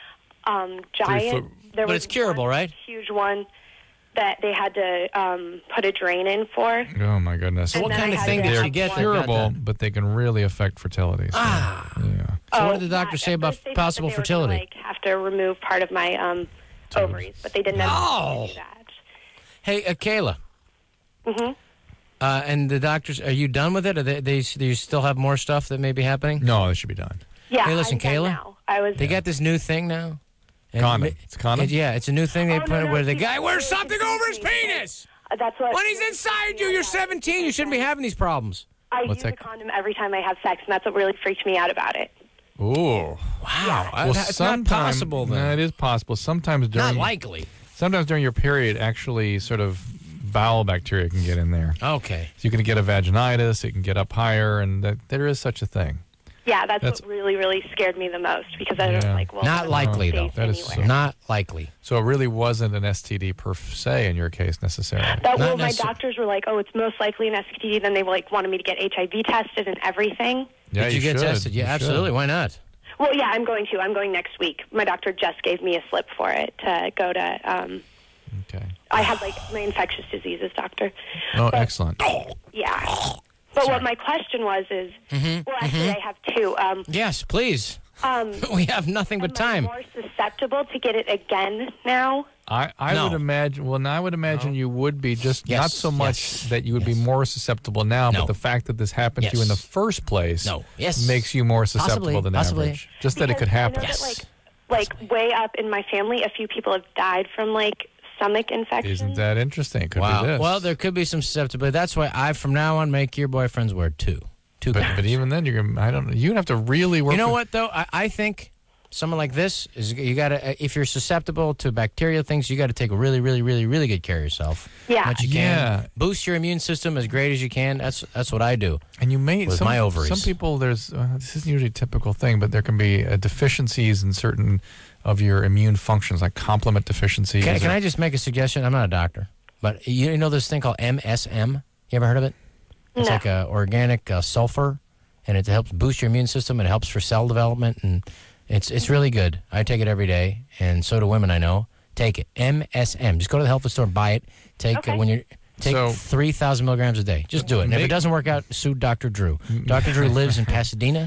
um, giant. foot- There But was it's curable, one right? Huge one that they had to um, put a drain in for. Oh my goodness. And what then kind I of had thing to did have you get one- that got Curable, that? but they can really affect fertility. So, ah. Yeah. So what Oh, did the doctor yeah, say at about first they said possible that they were fertility? Gonna, like, have to remove part of my um, ovaries, but they didn't have No. to do that. Hey, uh, Kayla. Mm-hmm. Uh, and the doctors, are you done with it? Or they, they, do you still have more stuff that may be happening? No, this should be done. Yeah. Hey, listen, I'm done Kayla. Now. I was. They got this new thing now. And Condom. ma- It's a condom? it- yeah, it's a new thing they Oh, put no, no, where the he's- guy wears he's something over his confusing me. penis. Uh, That's what. When he's inside you, you're seventeen. You shouldn't be having these problems. I What's use that? a condom every time I have sex, and that's what really freaked me out about it. Ooh. Wow. Well, it's not sometime- possible, No, then. it is possible. Sometimes during Not likely. sometimes during your period, actually, sort of bowel bacteria can get in there. Okay. So you can get a vaginitis. It can get up higher, and that, there is such a thing. Yeah, that's, That's- what really, really scared me the most because I was Yeah. like, well, Not I'm likely, though. safe That is anywhere. so- Not likely. So it really wasn't an S T D per se in your case necessarily. That, well, Not my necessar- doctors were like, "Oh, it's most likely an S T D." Then they like wanted me to get H I V tested and everything. Yeah, Did you, get should. tested? Yeah, You should. absolutely. Why not? Well, yeah, I'm going to. I'm going next week. My doctor just gave me a slip for it to go to. Um, Okay. I had like my infectious diseases doctor. Oh, But- excellent. Yeah. But what my question was is, Mm-hmm, well, actually, I have two. Um, Yes, please. um, We have nothing but am I time. more susceptible to get it again now? I, I No. would imagine. Well, now I would imagine you would be just Yes, not so much yes, that you would yes. be more susceptible now, No. but the fact that this happened to you in the Yes. first place No. Yes. makes you more susceptible Possibly. than Possibly. average. Just that it could Because I happen. know that, like, like way up in my family, a few people have died from like stomach infections. Isn't that interesting? Could Wow. be this. Well, there could be some susceptibility. That's why I, from now on, make your boyfriends wear two. Two but, condoms. but even then, you're gonna. I don't. know. You'd have to really work. You know with- what, though? I, I think someone like this is you got to. If you're susceptible to bacterial things, you got to take really, really, really, really good care of yourself. Yeah. Much you Yeah. can. Boost your immune system as great as you can. That's that's what I do. And you may with some, my ovaries. Some people, there's uh, this isn't usually a typical thing, but there can be uh, deficiencies in certain of your immune functions, like complement deficiencies. Can, or- can I just make a suggestion? I'm not a doctor, but you know this thing called M S M? You ever heard of it? It's No. like a organic uh, sulfur, and it helps boost your immune system. It helps for cell development, and it's it's really good. I take it every day, and so do women I know. Take it. M S M. Just go to the health food store, buy it. Take Okay. uh, when you're take So- three thousand milligrams a day. Just do it. And if Make- it doesn't work out, sue Doctor Drew. Doctor Drew lives in Pasadena,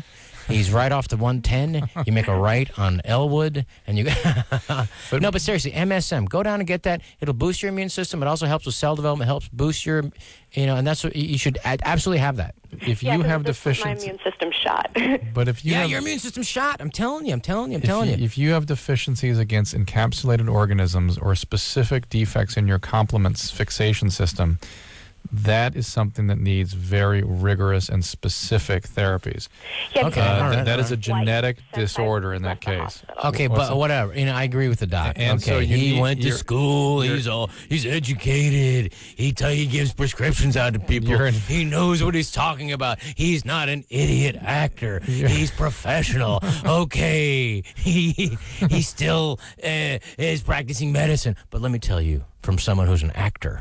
He's right off the one ten. You make a right on Elwood, and you. but, no, but seriously, M S M. Go down and get that. It'll boost your immune system. It also helps with cell development. Helps boost your, you know, and that's what you should absolutely have that. If yeah, you have my deficiencies, immune system shot. but if you yeah, have, your immune system shot. I'm telling you. I'm telling you. I'm if telling you, you. If you have deficiencies against encapsulated organisms or specific defects in your complement fixation system, that is something that needs very rigorous and specific therapies. Yeah, Okay, Uh, all th- right, that all is a right. genetic disorder in that case. Okay, What's but it? whatever. You know, I agree with the doc. And okay, so you he need- went to you're- school. you're- He's all he's educated. He tell he gives prescriptions out to people. You're in- he knows what he's talking about. He's not an idiot actor. He's professional. Okay, he he still uh, is practicing medicine. But let me tell you, from someone who's an actor,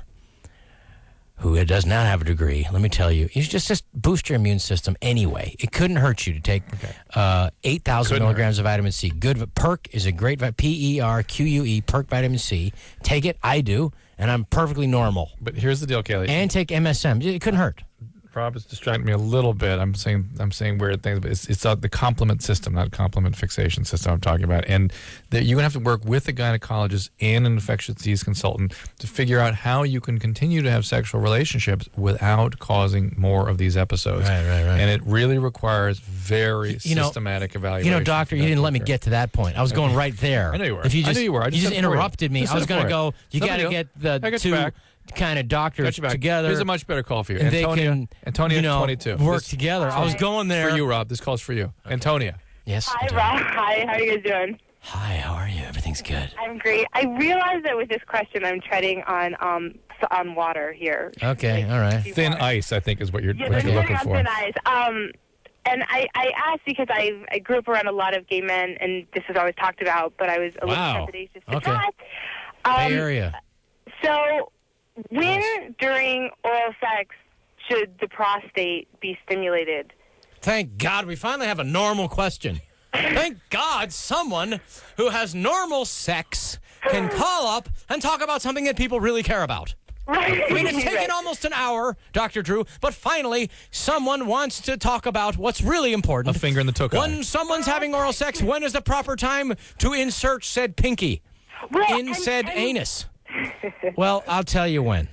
who does not have a degree, let me tell you, you should just, just boost your immune system anyway. It couldn't hurt you to take uh, eight thousand Couldn't milligrams of vitamin C. Good. Perk is a great, vi- P E R Q U E, Perk vitamin C. Take it, I do, and I'm perfectly normal. But here's the deal, Kaylee. And take M S M. It couldn't hurt. Rob is distracting me a little bit. I'm saying I'm saying weird things, but it's it's uh, the complement system, not complement fixation system I'm talking about. And that you're going to have to work with a gynecologist and an infectious disease consultant to figure out how you can continue to have sexual relationships without causing more of these episodes. Right, right, right. And it really requires very You know- systematic evaluation. You know, doctor, you didn't let me get to that point. I was going right there. I know you were. If you I just, knew you were. I you just just said it for you. interrupted me. Just I was said it going to for you. go, you No got big to deal. get I the got you two back. kind of doctors Got you back. together. Here's a much better call for you. and Antonia, they can, Antonia you know, twenty-two. work This- together. I was going there. For you, Rob. This call's for you. Antonia. Yes. Hi, Antonia. Rob. Hi, how are you guys doing? Hi, how are you? Everything's good. I'm great. I realize that with this question, I'm treading on um s- on water here. Okay, all right. Thin ice, I think, is what you're, Yeah, what they're you're treading looking on for. thin ice. Um, and I, I asked because I I grew up around a lot of gay men, and this was always talked about, but I was a little Wow. trepidatious to Okay. try. Um, Bay Area. So, when during oral sex should the prostate be stimulated? Thank God we finally have a normal question. Thank God someone who has normal sex can call up and talk about something that people really care about. Right. I mean, it's taken Right. almost an hour, Doctor Drew, but finally someone wants to talk about what's really important. A finger in the took When someone's having oral sex, when is the proper time to insert said pinky Well, in and- said and- anus? Well, I'll tell you when.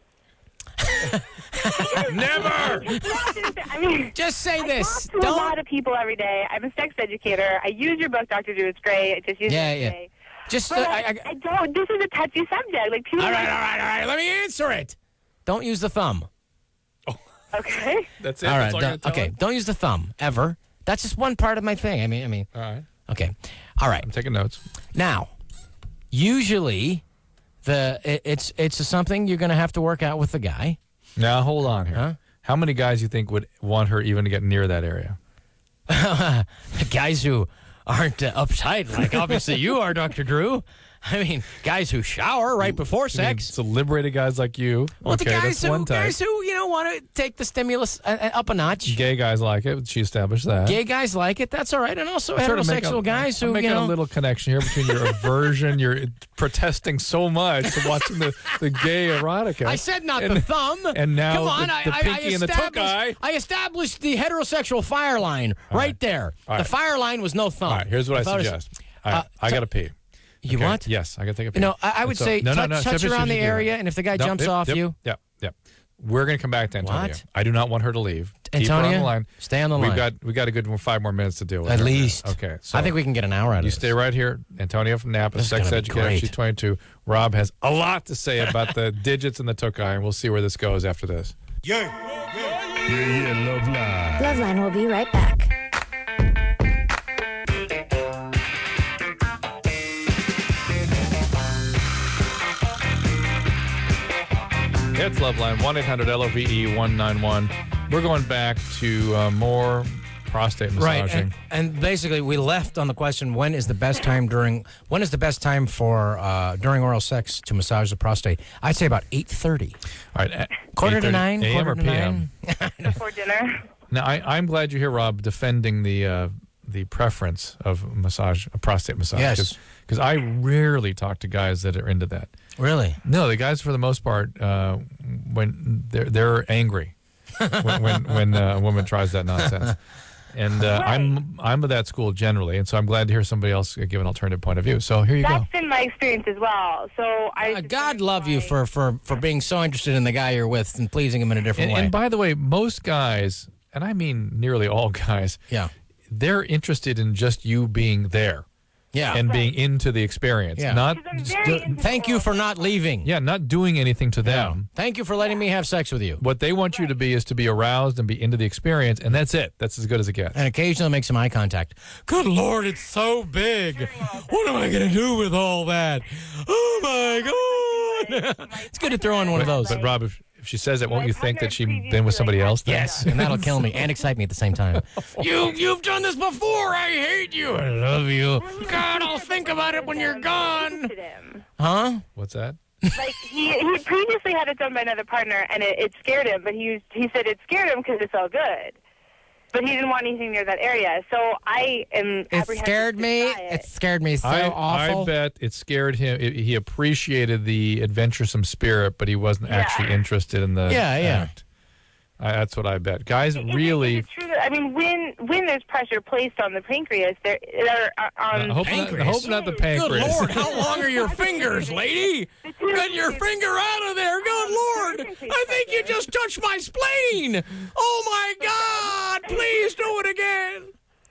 Never! I mean, Just say this. I talk to Don't. a lot of people every day. I'm a sex educator. I use your book, Doctor Drew. It's great. I just use Yeah, it every yeah. day. Just. But Uh, I, I, I, I don't. This is a touchy subject. Like people. all right, all right, all right. Let me answer it. Don't use the thumb. Okay. That's it? All right. That's all you're don't- gonna tell okay. him? Don't use the thumb ever. That's just one part of my thing. I mean, I mean. All right. Okay. All right. I'm taking notes. Now, usually, the it, it's it's something you're going to have to work out with the guy. Now, hold on here. Huh? How many guys you think would want her even to get near that area? Guys who aren't uh, uptight, like obviously you are, Doctor Drew. I mean, guys who shower right before sex. So liberated guys like you. Well, okay, the guys that's who, one type. guys who, you know, want to take the stimulus uh, uh, up a notch. Gay guys like it. She established that. Gay guys like it. That's all right. And also I'm sort of making heterosexual a- guys I'm who, making you know. a little connection here between your aversion, you're protesting so much to watching the, the gay erotica. I said not and, the thumb. And now Come on, the, I, the I, pinky I and the took established- eye. I established the heterosexual fire line right, right. there. All The right. fire line was no thumb. All right, here's what I If was- suggest. All right, Uh, I got to pee. You Okay? what? Yes, I got to take a pee. You know, I, I would So- say no, no, touch, no, touch finish what around the you're doing. area, and if the guy No, jumps yep, off yep, you, Yep, yep. We're going to come back to Antonia. What? I do not want her to leave. Keep her on Antonia, the line. stay on the We've line. got we got a good five more minutes to deal with At her. least. Okay. So I think we can get an hour out of You this. stay right here. Antonia from Napa, This is sex gonna be educator. great. She's twenty-two. Rob has a lot to say about the digits and the took eye, and we'll see where this goes after this. Yeah. Yeah, yeah, love live. Loveline will be right back. It's Loveline, one eight hundred L O V E one nine one. We're going back to uh, more prostate Right, massaging. and, and basically we left on the question: when is the best time during? When is the best time for uh, during oral sex to massage the prostate? I'd say about eight thirty. All right. Quarter to nine. A M Quarter or to P M? nine. Before dinner. Now, I, I'm glad you're here, Rob, defending the uh, the preference of massage, uh, prostate massage. Yes. Because I rarely talk to guys that are into that. Really? No, the guys, for the most part, uh, when they're they're angry when when, when uh, a woman tries that nonsense. And uh, I'm I'm of that school generally, and so I'm glad to hear somebody else give an alternative point of view. So here you That's go. been my experience as well. So I Uh, God love you for, for, for being so interested in the guy you're with and pleasing him in a different And, way. and by the way, most guys, and I mean nearly all guys, yeah, they're interested in just you being there. Yeah. And being into the experience. Yeah. Not Do- thank you for not leaving. Yeah, not doing anything to them. Thank you for letting me have sex with you. What they want you to be is to be aroused and be into the experience, and that's it. That's as good as it gets. And occasionally make some eye contact. Good Lord, it's so big. What am I going to do with all that? Oh, my God. It's good to throw on one of those. But, Rob, if, if she says that, won't you think that she's been with somebody else? Then? Yes, and that'll kill me and excite me at the same time. you, you've done this before. I hate you. I love you. God, I'll think about it when you're gone. Huh? What's that? Like he he previously had it done by another partner, and it, it scared him. But he was, he said it scared him because it felt good. But he didn't want anything near that area. So I am. It scared me. It. it scared me so I, awful. I bet it scared him. It, he appreciated the adventuresome spirit, but he wasn't Yeah. actually interested in the Yeah, yeah. act. I, that's what I bet. Guys really. Is it true that, I mean, when when there's pressure placed on the pancreas, there there are on I hope not, I hope not the pancreas. Good Lord, how long are your fingers, lady? Get your finger out of there. Good Lord. I think you just touched my spleen. Oh, my God. Please do it again.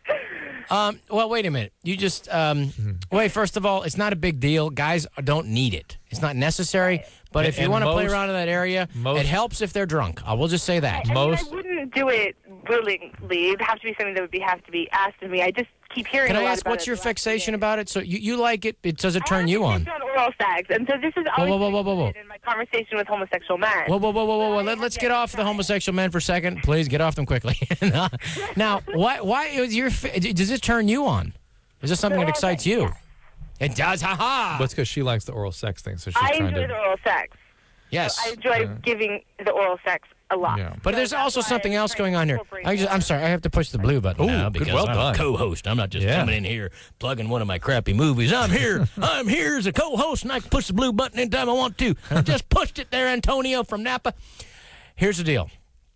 Um, well, wait a minute. You just, um, Mm-hmm. wait, first of all, it's not a big deal. Guys don't need it. It's not necessary. But And- if you and want to play most- around in that area, most- it helps if they're drunk. I will just say that. I, I mean, I wouldn't do it willingly. It'd have to be something that would be have to be asked of me. I just keep hearing. Can a I lot ask about what's it your the last fixation about it? So you, you like it? It does it turn you on? on oral sex, and so this is Whoa, always whoa, whoa, whoa, whoa, whoa. in my conversation with homosexual men. Whoa, whoa, whoa, whoa, whoa, whoa. Let, let's get off the homosexual men for a second. Please get off them quickly. Now, why, why is your, fi- does it turn you on? Is this something that excites you? It does, haha. But it's because she likes the oral sex thing, so she's I trying enjoy to. the oral sex. Yes. I enjoy giving the oral sex a lot. Yeah. But there's also something else going on here. I just, I'm sorry, I have to push the blue button Ooh, now good, because well I'm done. a co-host. I'm not just Yeah. coming in here plugging one of my crappy movies. I'm here. I'm here as a co-host, and I can push the blue button anytime I want to. I just pushed it there, Antonio from Napa. Here's the deal.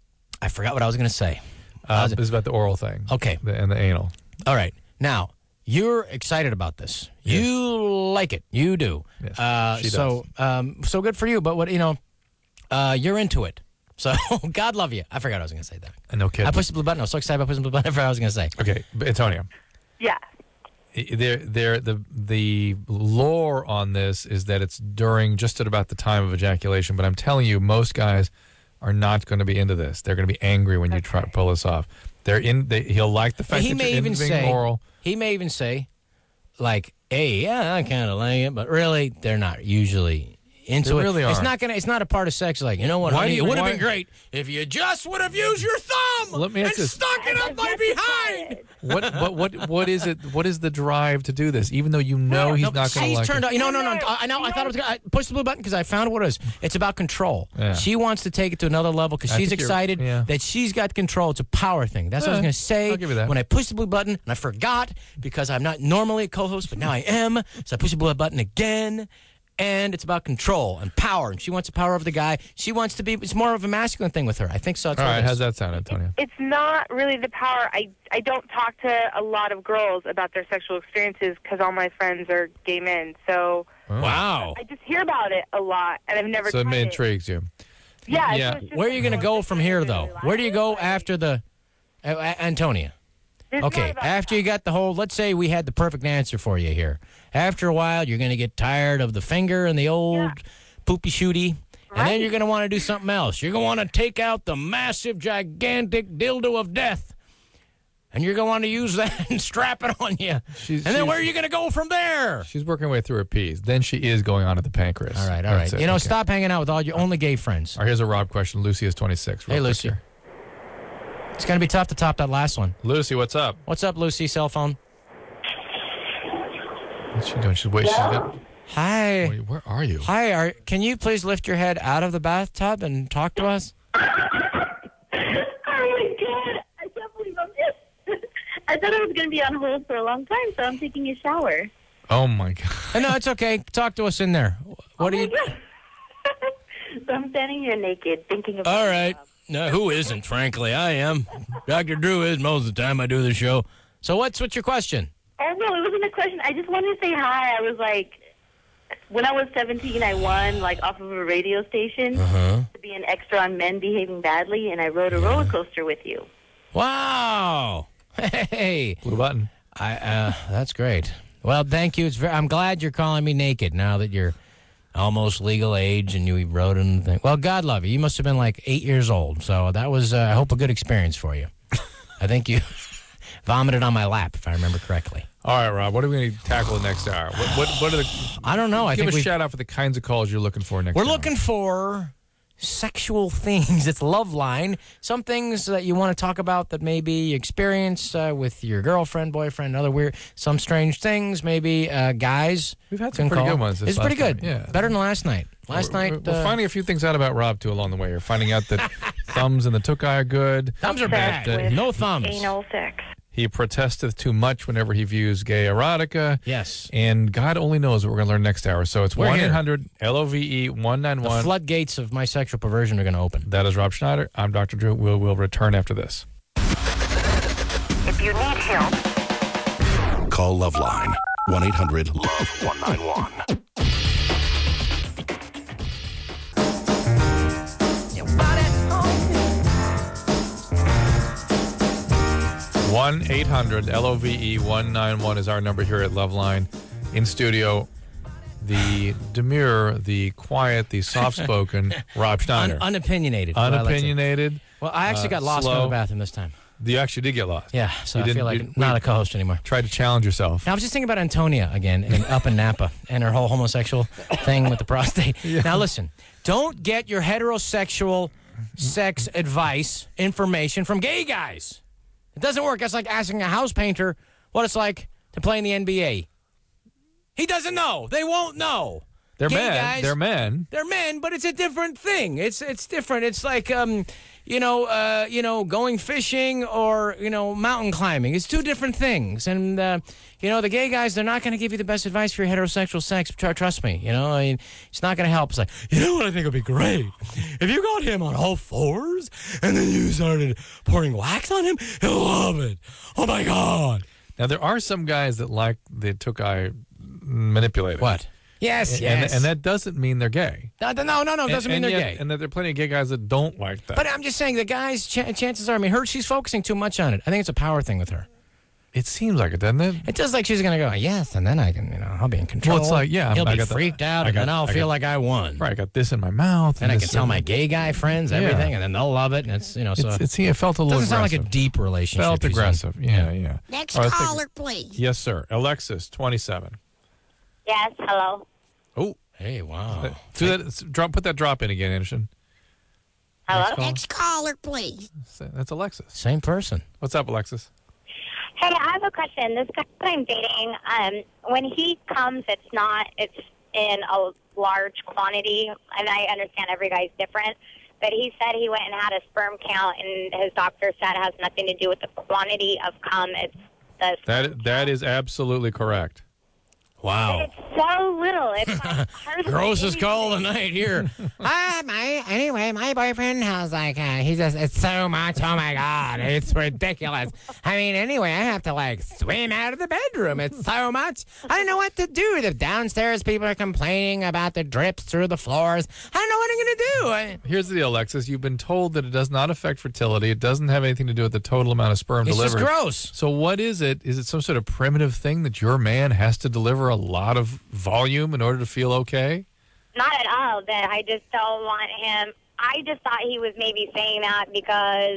I forgot what I was going to say. Uh, this is about the oral thing. Okay. The, and the anal. All right. Now, you're excited about this. You like it. You do. Yes, uh, she so, um, so good for you. But what you know, uh, you're into it. So God love you. I forgot I was going to say that. Uh, No kidding. I pushed the blue button. I was so excited about pushing the blue button. I forgot what I was going to say. Okay, but Antonio. Yeah. There, there, the the lore on this is that it's during just at about the time of ejaculation. But I'm telling you, most guys are not going to be into this. They're going to be angry when you try to pull this off. They're in. They, he'll like the fact he that may you're even into say oral. he may even say, like, "Hey, yeah, I kind of like it," but really, they're not usually into They it. really It's aren't. not gonna. It's not a part of sex. Like, you know what? Why honey, do you- it would have why- been great if you just would have used your thumb Let me and ask this. stuck it up my behind. What, what, what, what is it? What is the drive to do this? Even though you know he's No, not going to she's like turned it. on. You know, no, no. I, I know. I thought it was. Gonna, I pushed the blue button because I found what it is. It's about control. Yeah. She wants to take it to another level because I she's think you're- excited yeah. that she's got control. It's a power thing. That's what I was Yeah, going to say. I'll give you that. When I pushed the blue button and I forgot because I'm not normally a co-host, but now I am. So I pushed the blue button again. And it's about control and power. And she wants the power over the guy. She wants to be. It's more of a masculine thing with her. I think so. That's All what right, it is. how's that sound, Antonio? It's not really the power. I, I don't talk to a lot of girls about their sexual experiences because all my friends are gay men. So Wow. I just hear about it a lot, and I've never So it tried it. intrigues you. Yeah. Yeah. so it's just Where are you going to go from here, though? Where do you go after the uh, uh, Antonia? There's not Okay, about after you got the whole, let's say we had the perfect answer for you here. After a while, you're going to get tired of the finger and the old poopy shooty, and then you're going to want to do something else. You're going to want to take out the massive, gigantic dildo of death, and you're going to want to use that and strap it on you. She's- and then she's- where are you going to go from there? She's working her way through her P's. Then she is going on to the pancreas. All right, all right. That's it. You know, Okay. stop hanging out with all your only gay friends. All right, here's a Rob question. Lucy is twenty-six. real Hey, quick Lucy. here. It's going to be tough to top that last one. Lucy, what's up? What's up, Lucy? Cell phone. What's she doing? She's wait. She's got. Hi. Wait, where are you? Hi. Are, can you please lift your head out of the bathtub and talk to us? Oh my god! I can't believe I'm here. I thought I was going to be on hold for a long time, so I'm taking a shower. Oh my God. Uh, No, it's okay. Talk to us in there. What oh do you? my God. So I'm standing here naked, thinking about. All right. No, who isn't, frankly? I am. Doctor Drew is most of the time I do the show. So what's what's your question? Oh, no, it wasn't a question. I just wanted to say hi. I was like, when I was seventeen, I won, like, off of a radio station Uh-huh. to be an extra on Men Behaving Badly, and I rode a roller coaster with you. Wow. Hey. Blue button. I uh, that's great. Well, thank you. It's very, I'm glad you're calling me naked now that you're almost legal age and you rode in the thing. Well, God love you. You must have been like eight years old. So that was, uh, I hope, a good experience for you. I think you vomited on my lap, if I remember correctly. All right, Rob, what are we going to tackle next hour? What, what, what are the... I don't know. I Give think a we shout out for the kinds of calls you're looking for next We're hour. looking for sexual things. It's Love Line. Some things that you want to talk about that maybe you experience uh, with your girlfriend, boyfriend, other weird, some strange things. Maybe uh, guys. We've had some can pretty call. good ones this It's pretty last good. night, yeah. Better than last night. Last we're, night. We're, we're uh, finding a few things out about Rob, too, along the way. We're finding out that thumbs and the took-eye are good. Thumbs are bad. That, uh, No thumbs. Anal sex. He protesteth too much whenever he views gay erotica. Yes. And God only knows what we're going to learn next hour. So it's We're one here. eight hundred L O V E one nine The one. floodgates of my sexual perversion are going to open. That is Rob Schneider. I'm Doctor Drew. We'll, we'll return after this. If you need help, Call Loveline. one eight hundred love one nine one. one eight hundred L O V E one nine one is our number here at Loveline. In studio, the demure, the quiet, the soft-spoken Rob Schneider. Un- unopinionated. is what I like to- Unopinionated. Well, I actually uh, got lost slow. in the bathroom this time. You actually did get lost. Yeah, so You I didn't- feel like you- not we a co-host anymore. Tried to challenge yourself. Now, I was just thinking about Antonia again and up in Napa and her whole homosexual thing with the prostate. Yeah. Now, listen, don't get your heterosexual sex advice, information from gay guys. It doesn't work. That's like asking a house painter what it's like to play in the N B A. He doesn't know. They won't know. They're Gay men. guys- They're men. They're men, but it's a different thing. It's it's different. It's like um, you know, uh, you know, going fishing or you know, mountain climbing. It's two different things. And uh, you know, the gay guys, they're not going to give you the best advice for your heterosexual sex. Tr- Trust me. You know, I mean, it's not going to help. It's like, you know what I think would be great if you got him on all fours and then you started pouring wax on him. He'll love it. Oh my God. Now, there are some guys that like the took-eye manipulated. What? Yes, And, yes. and that doesn't mean they're gay. No, no, no, no. It doesn't and, mean and they're yet- gay. And that there are plenty of gay guys that don't like that. But I'm just saying, the guys, ch- chances are, I mean, her, she's focusing too much on it. I think it's a power thing with her. It seems like it, doesn't it? It does like she's going to go, yes, and then I can, you know, I'll be in control. Well, it's like, yeah, He'll I be got the- freaked out, I and got- then I'll I feel got- like I won. Right, I got this in my mouth. And I can this tell in- my gay guy friends Yeah. everything, and then they'll love it, and it's, you know, so. It's, it's, it felt a little doesn't sound like a aggressive. deep relationship. Felt you see. aggressive. Yeah, yeah. Next All right, let's take- caller, please. Yes, sir. Alexis, twenty-seven. Yes, hello. Oh. Hey, wow. Do that, s- drop, put that drop in again, Anderson. Hello? Next call. Next caller, please. That's Alexis. Same person. What's up, Alexis? Hey, I have a question. This guy that I'm dating, um, when he comes, it's not, it's in a large quantity, and I understand every guy's different, but he said he went and had a sperm count, and his doctor said it has nothing to do with the quantity of cum. It's the That That is absolutely correct. Wow. It's so little. It's like hardly Grossest call of the anything. night here. ah, my, anyway, my boyfriend has like, uh, he just, it's so much. Oh my God. It's ridiculous. I mean, anyway, I have to like swim out of the bedroom. It's so much. I don't know what to do. The downstairs people are complaining about the drips through the floors. I don't know what I'm going to do. I, Here's the deal, Alexis. You've been told that it does not affect fertility. It doesn't have anything to do with the total amount of sperm It's delivered. just gross. So what is it? Is it some sort of primitive thing that your man has to deliver a lot of volume in order to feel okay? Not at all. That I just don't want him. I just thought he was maybe saying that because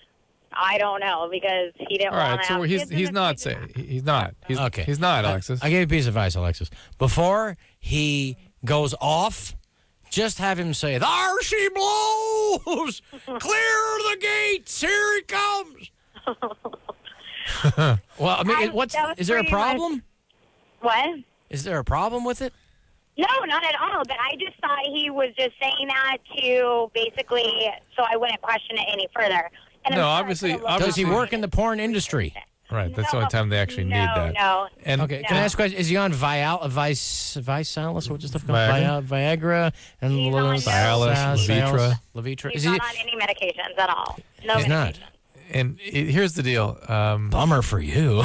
I don't know because he didn't All want right, to. so have he's kids he's in the not future. saying he's not. He's Okay. He's not, Alexis. I, I gave you a piece of advice, Alexis. Before he goes off, just have him say, there she blows! Clear the gates! Here he comes! Well, I mean, That- what's, that was is there a pretty much- problem? What? Is there a problem with it? No, not at all. But I just thought he was just saying that to basically, so I wouldn't question it any further. And I'm No, sure I obviously- could've looked Does he online. work in the porn industry? Right. That's the only time they actually no, need that. No, And Okay, no. can I ask a question? Is he on Vial, Vice, Visalis? What's the stuff called? Viagra? Vi- Viagra and He's Lil- on no- Cialis, Cialis, Levitra. Levitra. He's Is he? not on any medications at all. No He's not. medications. And it, here's the deal. Um, Bummer for you.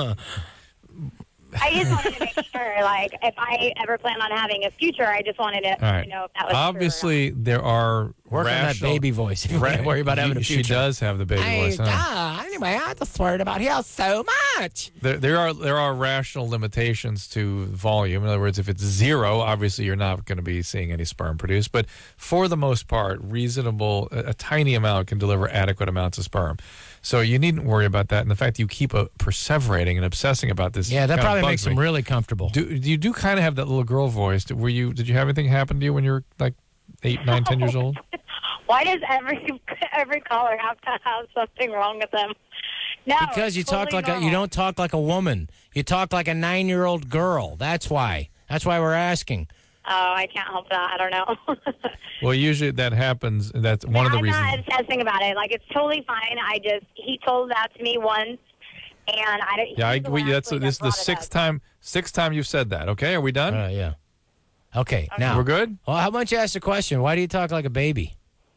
I just wanted to make sure, like, if I ever plan on having a future, I just wanted to, All right. you know, if that was Obviously, there are Work on that rational, baby voice. If you Ra- don't worry about having a she future. does have the baby voice. Huh? Ah, anyway, I just worried about him so much. There, there are there are rational limitations to volume. In other words, if it's zero, obviously you're not going to be seeing any sperm produced. But for the most part, reasonable, a, a tiny amount can deliver adequate amounts of sperm. So you needn't worry about that. And the fact that you keep uh, perseverating and obsessing about this, Yeah, that kinda probably bugs makes me. him really comfortable. Do you do kind of have that little girl voice? Were you? Did you have anything happen to you when you were like eight, nine, ten years old? Why does every every caller have to have something wrong with them? No, Because you it's talk totally like a, you normal. don't talk like a woman. You talk like a nine-year-old girl. That's why. That's why we're asking. Oh, I can't help that. I don't know. Well, usually that happens. That's one of the I'm reasons. not obsessing about it. Like, it's totally fine. I just he told that to me once, and I don't. Yeah, I, he's the we, last that's one this is that the brought it sixth up. time. Sixth time you've said that. Okay, are we done? Uh, yeah. Okay, now We're good. Well, how about you ask the question? Why do you talk like a baby?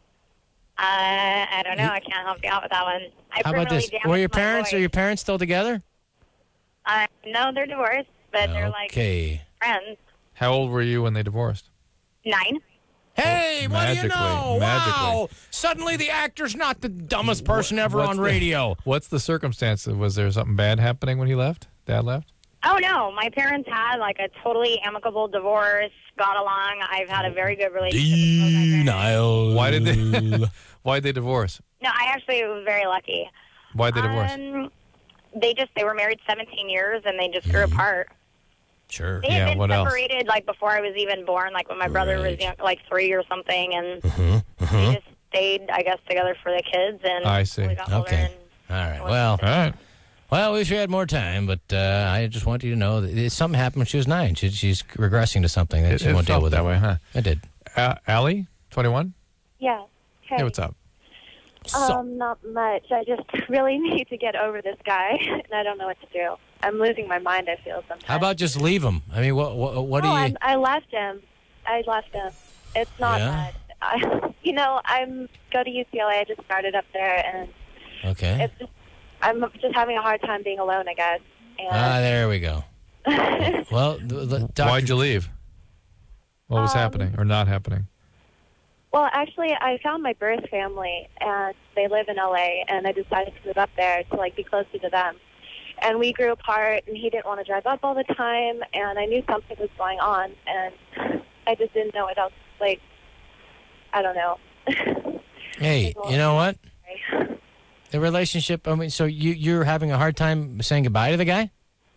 Uh, I don't know. I can't help you out with that one. I How about permanently this? damaged Were your my parents? voice. Are your parents still together? Uh, no, they're divorced, but they're like Okay. friends. How old were you when they divorced? Nine. Hey, what do you Magically, know? magically. Wow! Suddenly, the actor's not the dumbest person ever What's on the- radio. What's the circumstance? Was there something bad happening when he left? Dad left? Oh no, my parents had like a totally amicable divorce, got along. I've had a very good relationship with both my parents. Why did they? Why did they divorce? No, I actually was very lucky. Why did they divorce? Um, they just they were married seventeen years and they just grew apart. Sure. They had Yeah, been what else? separated like before I was even born, like when my brother was young, like three or something, and Uh-huh. they just stayed, I guess, together for the kids. And I see. we got older Okay. and- All right. Well, All right. well, we wish we had more time, but uh, I just want you to know that it- something happened when she was nine. She, she's regressing to something that It, she it won't deal felt with that it. way, huh? I did. Uh, Allie, twenty-one. Yeah. Hey. Hey, what's up? Um, not much. I just really need to get over this guy, and I don't know what to do. I'm losing my mind, I feel sometimes. How about just leave him? I mean, what what, what do oh, you? I'm, I left him. I left him. It's not Yeah? bad. I, you know, I'm go to U C L A. I just started up there, and Okay. it's just I'm just having a hard time being alone, I guess. And Ah, there we go. Well, the, the doctor, Why'd you leave? What was Um, happening or not happening? well, actually, I found my birth family, and they live in L A, and I decided to move up there to like be closer to them. And we grew apart, and he didn't want to drive up all the time, and I knew something was going on, and I just didn't know what else. Like, I don't know. Hey, you know what? The relationship. I mean, so you you're having a hard time saying goodbye to the guy?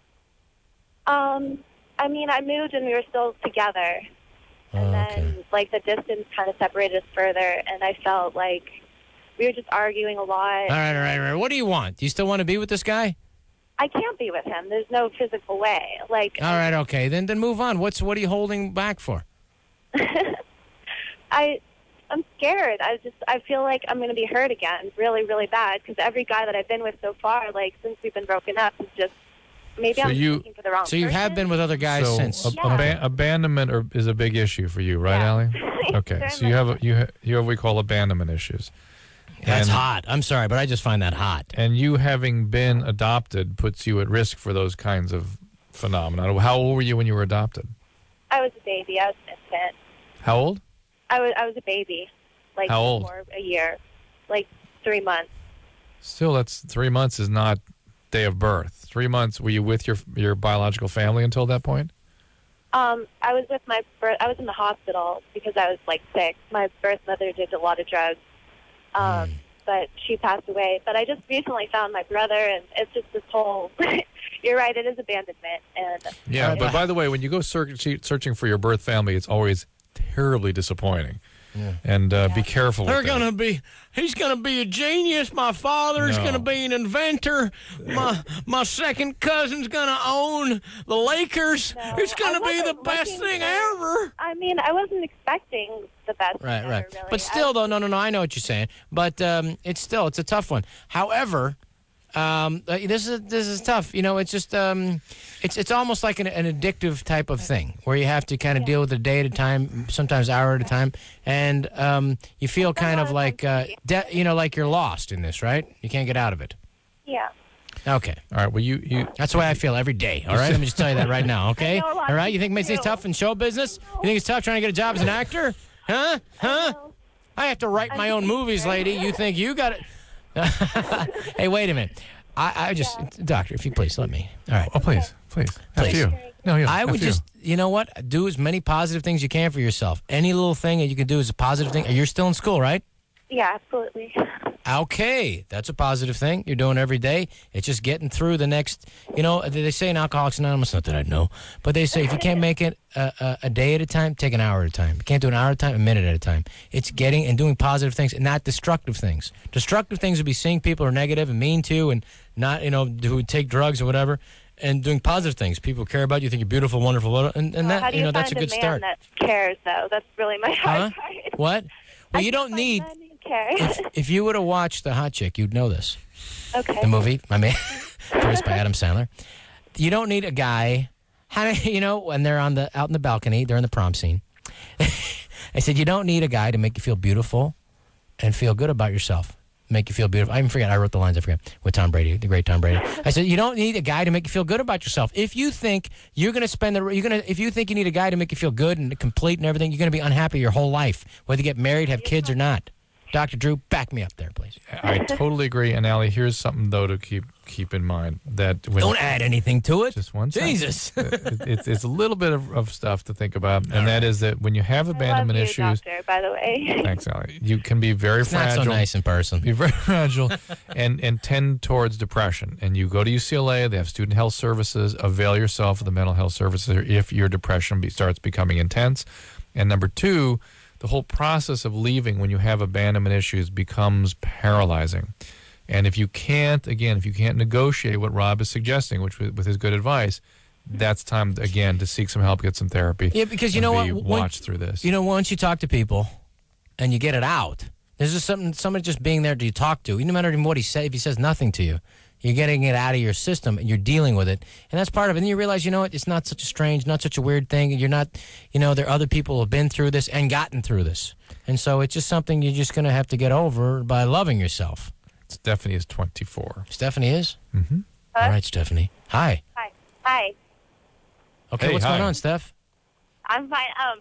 Um, I mean, I moved, and we were still together, and then like the distance kind of separated us further, and I felt like we were just arguing a lot. All right, all right, all right. What do you want? Do you still want to be with this guy? I can't be with him. There's no physical way. Like, All right, okay. Then then move on. What's what are you holding back for? I, I'm scared. I just, I feel like I'm going to be hurt again, really, really bad. Because every guy that I've been with so far, like since we've been broken up, is just maybe So I'm you- looking for the wrong. So you have been with other guys so since. ab- aban- abandonment or, is a big issue for you, right, Allie? Okay, so you have a, you ha- you have what we call abandonment issues. That's And- hot. I'm sorry, but I just find that hot. And you having been adopted puts you at risk for those kinds of phenomena. How old were you when you were adopted? I was a baby. I was an infant. How old? I was, I was a baby. Like How old? before a year, like three months. Still, that's three months is not day of birth. Three months. Were you with your your biological family until that point? Um, I was with my birth. I was in the hospital because I was like sick. My birth mother did a lot of drugs, um, but she passed away. But I just recently found my brother, and it's just this whole. You're right. It is abandonment, and Yeah, but by the way, when you go search, searching for your birth family, it's always terribly disappointing. Yeah. And uh, be careful with They're that. gonna be. He's gonna be a genius. My father's No. gonna be an inventor. My my second cousin's gonna own the Lakers. It's gonna I be the wasn't best looking thing for- ever. I mean, I wasn't expecting the best. Right, thing right. ever, really. But still, though, no, no, no. I know what you're saying. But um, it's still it's a tough one. However, Um, uh, this is this is tough. You know, it's just um, it's it's almost like an, an addictive type of thing where you have to kind of deal with it a day at a time, sometimes hour at a time, and um, you feel kind of like uh, de- you know, like you're lost in this, right? You can't get out of it. Yeah. Okay. All right. Well, you, you that's the way I feel every day. All right. Let me just tell you that right now. Okay. I know a lot All right. of You think it makes people it tough in show business? You think it's tough trying to get a job as an actor? Huh? Huh? I have to write my own movies, lady. You think you got it? Hey, wait a minute. I, I just, yeah. Doctor, if you please, let me. All right. Oh, please, please. Please. After you. No, yeah. I would after just, you. you know what? Do as many positive things you can for yourself. Any little thing that you can do is a positive thing. You're still in school, right? Yeah, absolutely. Okay, that's a positive thing you're doing every day. It's just getting through the next, you know, they say in Alcoholics Anonymous, not that I know, but they say if you can't make it a, a, a day at a time, take an hour at a time. You can't do an hour at a time, a minute at a time. It's getting and doing positive things and not destructive things. Destructive things would be seeing people who are negative and mean to and not, you know, who would take drugs or whatever, and doing positive things. People care about you, think you're beautiful, wonderful, and, and well, that, how do you you know, that's a find good man start. That cares, though. That's really my hard Huh? part. What? Well, you don't need. If, if you would have watched The Hot Chick, you'd know this. Okay. The movie, my man, produced by Adam Sandler. You don't need a guy. How you know when they're on the out in the balcony, they're in the prom scene. I said you don't need a guy to make you feel beautiful and feel good about yourself. Make you feel beautiful. I even forget. I wrote the lines. I forget with Tom Brady, the great Tom Brady. I said you don't need a guy to make you feel good about yourself. If you think you're going to spend the, you're going to, if you think you need a guy to make you feel good and complete and everything, you're going to be unhappy your whole life, whether you get married, have kids or not. Doctor Drew, back me up there, please. I totally agree. And Allie, here's something though to keep keep in mind that when don't add anything to it. Just one second. Jesus, it, it's it's a little bit of, of stuff to think about, and that is that when you have abandonment I love you, issues. Doctor, by the way. Thanks, Allie. You can be very it's fragile. Not so nice in person. Be very fragile, and and tend towards depression. And you go to U C L A. They have student health services. Avail yourself of the mental health services if your depression be, starts becoming intense. And number two, the whole process of leaving when you have abandonment issues becomes paralyzing. And if you can't, again, if you can't negotiate what Rob is suggesting, which with, with his good advice, that's time, again, to seek some help, get some therapy. Yeah, because you know what? Watch When, through this. You know, once you talk to people and you get it out, there's just something, somebody just being there to you talk to. No matter even what he says, if he says nothing to you, you're getting it out of your system and you're dealing with it. And that's part of it. And you realize, you know what, it's not such a strange, not such a weird thing. You're not, you know, there are other people who have been through this and gotten through this. And so it's just something you're just going to have to get over by loving yourself. Stephanie is twenty-four. Stephanie is? Mm-hmm. All right, Stephanie. Hi. Hi. Hi. Okay, Hey, what's hi. going on, Steph? I'm fine. Um,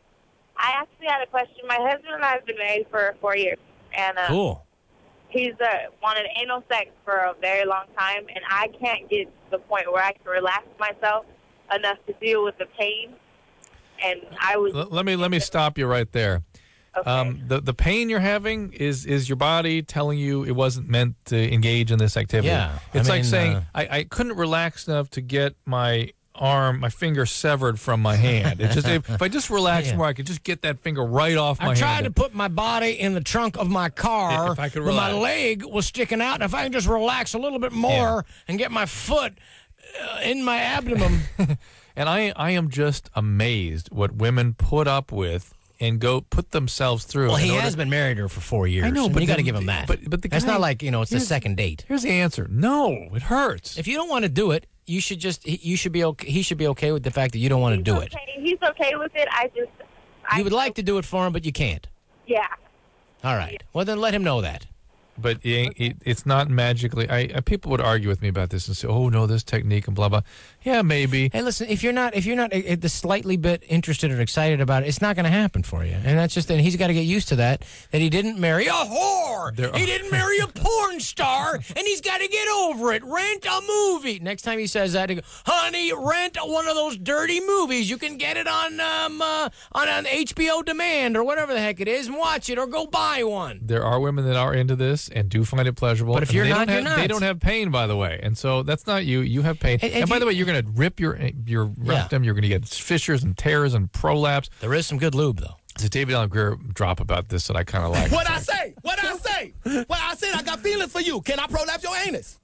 I actually had a question. My husband and I have been married for four years, and uh, Cool. he's uh, wanted anal sex for a very long time, and I can't get to the point where I can relax myself enough to deal with the pain. And I was L- let me let me stop you right there. okay. Um, the the pain you're having is is your body telling you it wasn't meant to engage in this activity. Yeah, I it's like mean, saying uh, I, I couldn't relax enough to get my arm, my finger severed from my hand. It's just if, if I just relax Yeah. more, I could just get that finger right off my I hand. tried to put my body in the trunk of my car, If I could but my relax. leg was sticking out. And if I can just relax a little bit more and get my foot uh, in my abdomen. And I I am just amazed what women put up with and go put themselves through. Well, in he order- has been married to her for four years. I know, and but you got to then- give him that. but- but the That's guy- not like, you know, it's the here's- second date. Here's the answer. No, it hurts. If you don't want to do it, you should just he- you should be okay. He should be okay with the fact that you don't want to he's do okay. it. He's okay with it. I just, I, You would like to do it for him, but you can't. yeah. All right. Well, then let him know that. But it, it, it's not magically. I, I people would argue with me about this and say, "Oh no, this technique and blah blah." Yeah, maybe. Hey, listen, if you're not if you're not uh, the slightly bit interested or excited about it, it's not going to happen for you. And that's just and he's got to get used to that. That he didn't marry a whore. There He are- didn't marry a porn star, and he's got to get over it. Rent a movie. Next time he says that, he go, honey, rent one of those dirty movies. You can get it on um uh, on an H B O Demand or whatever the heck it is, and watch it or go buy one. There are women that are into this and do find it pleasurable. But if and you're they not, don't have, you're they not. don't have pain, by the way. And so that's not you. You have pain. And- And, and by you- the way, you're going to rip your your Yeah. rectum. You're going to get fissures and tears and prolapse. There is some good lube though. There's a David Allen Greer drop about this that I kind of like. What I say? What I say? Well, I said I got feelings for you. Can I prolapse your anus?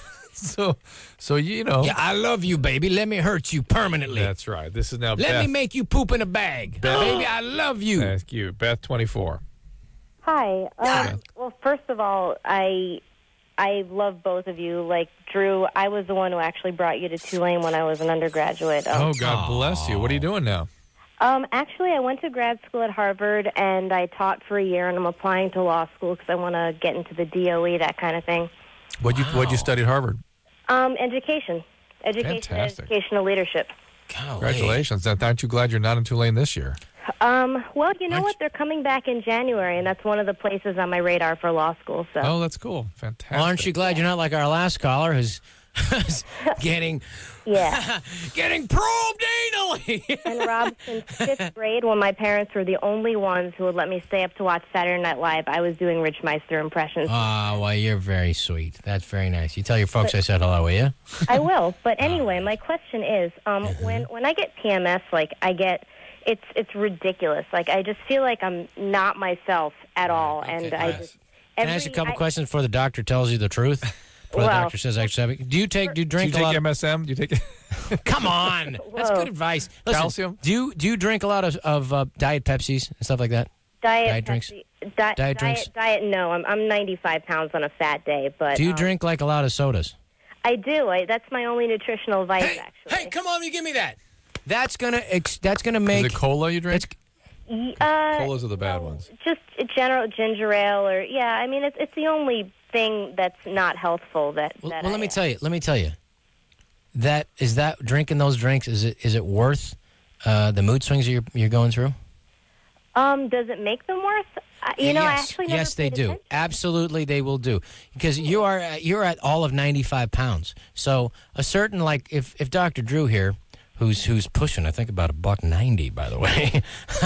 So, so you know. Yeah, I love you, baby. Let me hurt you permanently. That's right. This is now Let Beth. me make you poop in a bag. Beth. Baby, I love you. Thank you, Beth. twenty-four. Hi. Um, Yeah. Well, first of all, I I love both of you. Like, Drew, I was the one who actually brought you to Tulane when I was an undergraduate. Um, Oh, God bless you. What are you doing now? Um, actually, I went to grad school at Harvard, and I taught for a year, and I'm applying to law school because I want to get into the D O E, that kind of thing. What'd you What'd you study at Harvard? Um, education. Education Fantastic. and educational leadership. Congratulations. Aren't you glad you're not in Tulane this year? Um, well, you know what? They're coming back in January, and that's one of the places on my radar for law school. So. Oh, that's cool. Fantastic. Well, aren't you glad you're not like our last caller who's getting yeah. getting probed anally? And Rob, since fifth grade, when my parents were the only ones who would let me stay up to watch Saturday Night Live, I was doing Rich Meister impressions. Ah, well, you're very sweet. That's very nice. You tell your folks But- I said hello, will you? I will. But anyway, my question is, um, when when I get P M S, like I get, it's it's ridiculous. Like I just feel like I'm not myself at all, and I just. Can I ask you a couple I- questions before the doctor tells you the truth? Before the Well- doctor says actually, do you take do you drink Do you a take lot? M S M? Do you take Come on, that's good advice. Listen, Calcium? Do you do you drink a lot of of uh, diet Pepsis and stuff like that? Diet, Diet drinks? Pepsi- Di- Diet drinks? Diet, no. I'm I'm ninety-five pounds on a fat day, but Do you um, drink like a lot of sodas? I do. I, that's my only nutritional vice, actually. Hey, come on, you give me that. That's gonna ex- that's gonna make Is it cola you drink? Y- Uh, Colas are the bad ones. just a general ginger ale, or yeah. I mean, it's it's the only thing that's not healthful. That Well, that well I, let me tell you. Let me tell you. That is that drinking those drinks. Is it is it worth uh, the mood swings you're you're going through? Um, does it make them worse? Uh, you know, I yes, actually never yes, they paid do. attention. Absolutely, they will do because you are at, you're at all of ninety-five pounds. So a certain like if if Doctor Drew here, who's who's pushing, I think about a buck ninety, by the way.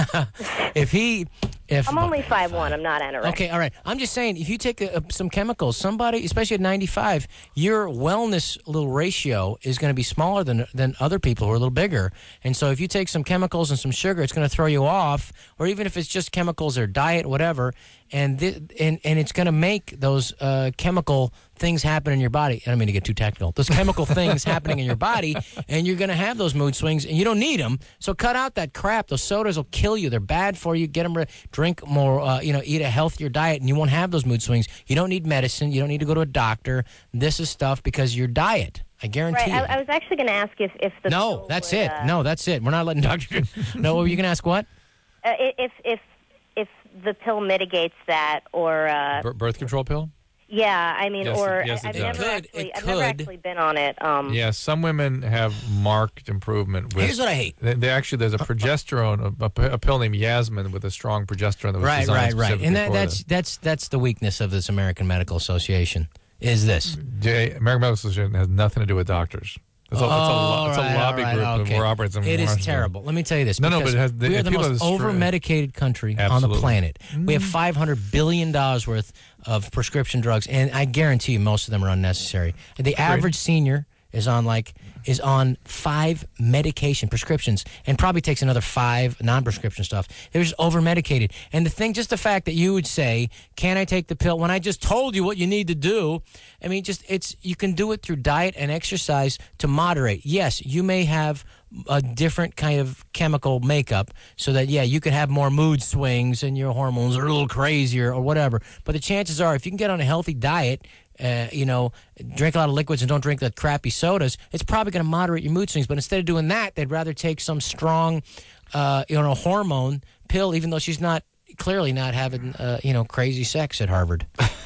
if he, if I'm only five one. I'm not anorexic. Okay, all right. I'm just saying, if you take a, a, some chemicals, somebody, especially at ninety-five, your wellness little ratio is going to be smaller than than other people who are a little bigger. And so if you take some chemicals and some sugar, it's going to throw you off, or even if it's just chemicals or diet, whatever, and th- and, and it's going to make those uh, chemical things happen in your body. I don't mean to get too technical. Those chemical things happening in your body, and you're going to have those mood swings, and you don't need them. So cut out that crap. Those sodas will kill you. They're bad for you. Get them to drink more, uh, you know, eat a healthier diet, and you won't have those mood swings. You don't need medicine. You don't need to go to a doctor. This is stuff because your diet. I guarantee Right. I, you. I was actually going to ask if if the no, pills that's would, it. uh, No, that's it. We're not letting Doctor No, you can ask what? uh, if if if the pill mitigates that, or uh, Bir- birth control pill? yeah, I mean, Yes, or yes, I, it I've never does. It actually could- it I've never could. actually been on it. Um, Yeah, some women have marked improvement. With, Here's what I hate. They, they actually, there's a progesterone, a, a, a pill named Yasmin with a strong progesterone that was Right, designed right, right. specifically And that, for that's this. that's that's the weakness of this American Medical Association. Is this? J- American Medical Association has nothing to do with doctors. It's a, it's a, lo- it's a All right, lobby all right, group okay. that operates in It is Washington. terrible. Let me tell you this. No, no, because but it has- the- we are the people most have str- over-medicated country on the Absolutely. planet. We have five hundred billion dollars worth of prescription drugs, and I guarantee you most of them are unnecessary. And the average senior is on like is on five medication prescriptions and probably takes another five non-prescription stuff. They're just over-medicated. And the thing, just the fact that you would say, can I take the pill when I just told you what you need to do? I mean, just it's you can do it through diet and exercise to moderate. Yes, you may have a different kind of chemical makeup so that, yeah, you could have more mood swings and your hormones are a little crazier or whatever. But the chances are if you can get on a healthy diet, uh, you know, drink a lot of liquids and don't drink the crappy sodas, it's probably going to moderate your mood swings. But instead of doing that, they'd rather take some strong, uh, you know, hormone pill, even though she's not clearly not having, uh, you know, crazy sex at Harvard.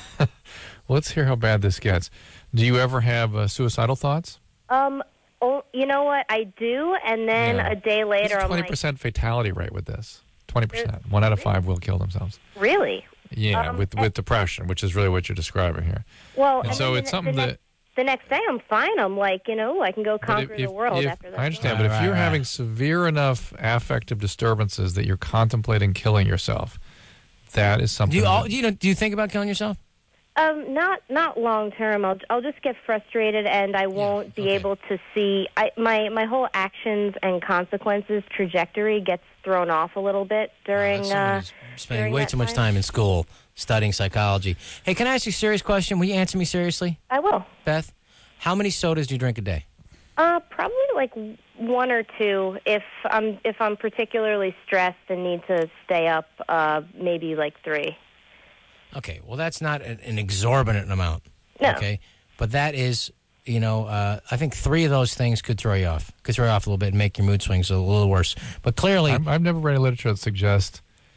Let's hear how bad this gets. Do you ever have uh, suicidal thoughts? Um. Oh, you know what? I do, and then Yeah. a day later, There's a I'm twenty like, percent fatality rate with this. twenty percent. One out of five will kill themselves. really? Yeah, Um, with with depression, which is really what you're describing here. Well, and and so then it's the, something the that. next, the next day I'm fine. I'm like, you know, I can go But conquer the world if- after that. I understand, Right, but if right, you're right. having severe enough affective disturbances that you're contemplating killing yourself, that is something. Do you, all, that- do you know, do you think about killing yourself? Um, not not long term. I'll I'll just get frustrated, and I won't be able to see. I my my whole actions and consequences trajectory gets thrown off a little bit during. uh, Spending during way that too much time in school studying psychology. Hey, can I ask you a serious question? Will you answer me seriously? I will. Beth, how many sodas do you drink a day? Uh, probably like one or two. If I'm if I'm particularly stressed and need to stay up, uh, maybe like three. Okay, well, that's not an, an exorbitant amount. No. Okay, but that is, you know, uh, I think three of those things could throw you off. Could throw you off a little bit and make your mood swings a little worse. But clearly, I'm, I've never read any literature that suggests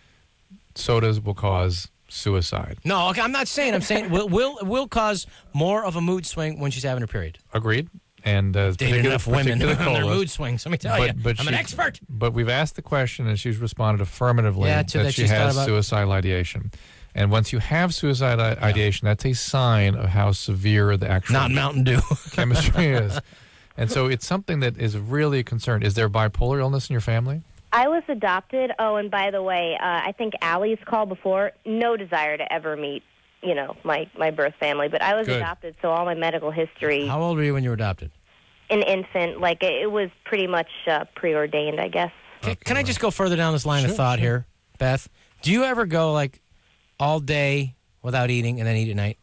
sodas will cause suicide. no. Okay, I'm not saying. I'm saying will will will cause more of a mood swing when she's having her period. Agreed. And uh, Dated particular- enough women particular on their colas. mood swings. Let me tell But- you, but I'm an she- expert. But we've asked the question, and she's responded affirmatively Yeah, that, to that she she's thought has about- suicidal ideation. And once you have suicidal i- ideation, that's a sign of how severe the actual Not Mountain Dew. chemistry is. And so it's something that is really a concern. Is there bipolar illness in your family? I was adopted. Oh, and by the way, uh, I think Allie's called before. No desire to ever meet, you know, my, my birth family. But I was Good. adopted, so all my medical history, How old were you when you were adopted? an infant, like it, it was pretty much uh, preordained, I guess. Can, can I just go further down this line Sure, of thought sure. here, Beth? Do you ever go like all day without eating and then eat at night?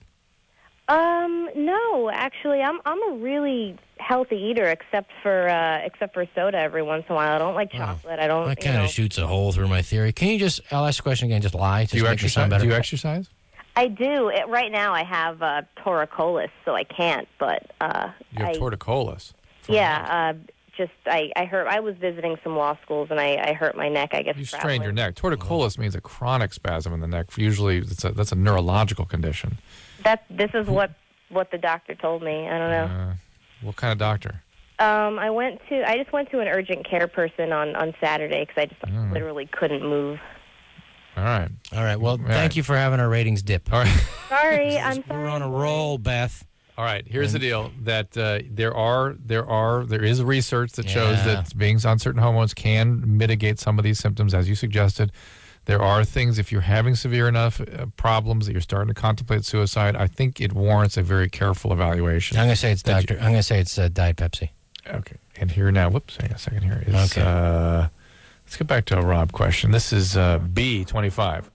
Um, no, actually, I'm I'm a really healthy eater, except for uh, except for soda every once in a while. I don't like chocolate. I don't. That you kind know. of shoots a hole through my theory. Can you just? I'll ask the question again. Just lie. Just Do you make me sound exercise? better. Do you exercise? I do. It, right now, I have uh, torticollis, so I can't. But uh, You have I, torticollis. yeah, uh, just I I hurt. I was visiting some law schools, and I, I hurt my neck. I guess You traveling. strained your neck. Torticollis means a chronic spasm in the neck. Usually, it's a, that's a neurological condition. That this is what what the doctor told me. I don't know. Uh, what kind of doctor? Um, I went to. I just went to an urgent care person on on Saturday because I just Mm. literally couldn't move. All right. All right. Well, All thank right. you for having our ratings dip. All right. Sorry, I'm sorry. We're on a roll, Beth. All right. Here's the deal: that uh, there are there are there is research that shows Yeah. that being on certain hormones can mitigate some of these symptoms, as you suggested. There are things, if you're having severe enough uh, problems that you're starting to contemplate suicide, I think it warrants a very careful evaluation. I'm gonna say it's That Doctor. I'm gonna say it's uh, Diet Pepsi. Okay. And here now, whoops, hang on a second here. Is, Okay. uh, let's get back to a Rob question. This is uh, B twenty-five.